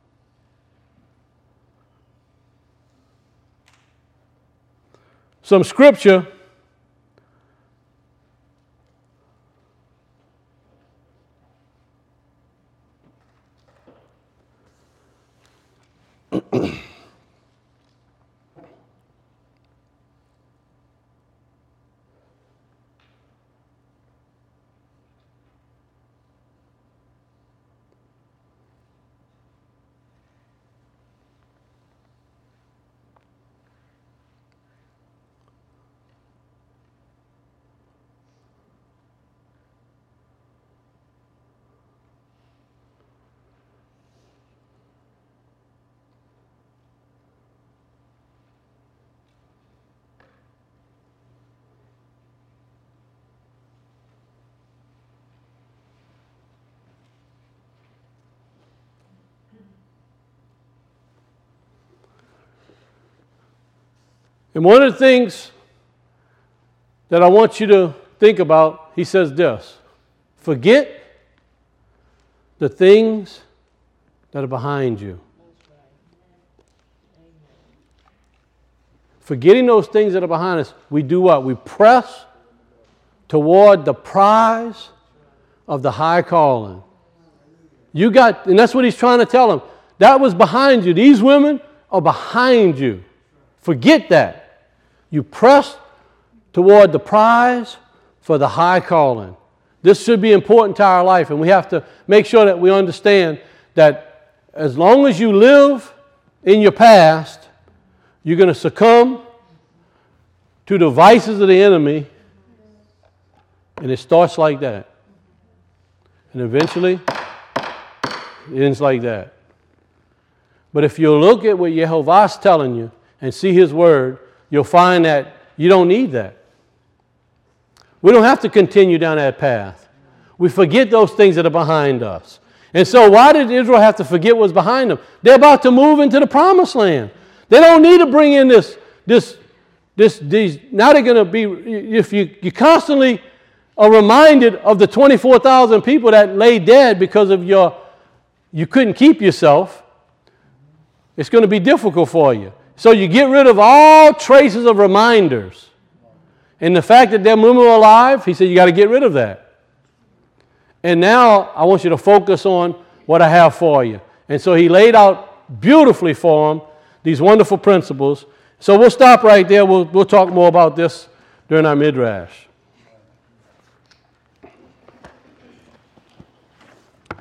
some scripture And one of the things that I want you to think about, he says this: forget the things that are behind you. Forgetting those things that are behind us, we do what? We press toward the prize of the high calling. You got, and that's what he's trying to tell them. That was behind you. These women are behind you. Forget that. You press toward the prize for the high calling. This should be important to our life, and we have to make sure that we understand that as long as you live in your past, you're going to succumb to the vices of the enemy, and it starts like that. And eventually, it ends like that. But if you look at what Yehovah's telling you and see his word, you'll find that you don't need that. We don't have to continue down that path. We forget those things that are behind us. And so why did Israel have to forget what's behind them? They're about to move into the promised land. They don't need to bring in this, this, this, these, now they're going to be, if you, you constantly are reminded of the twenty-four thousand people that lay dead because of your, you couldn't keep yourself, it's going to be difficult for you. So you get rid of all traces of reminders. And the fact that them women were alive, he said, you got to get rid of that. And now I want you to focus on what I have for you. And so he laid out beautifully for them these wonderful principles. So we'll stop right there. We'll, we'll talk more about this during our midrash.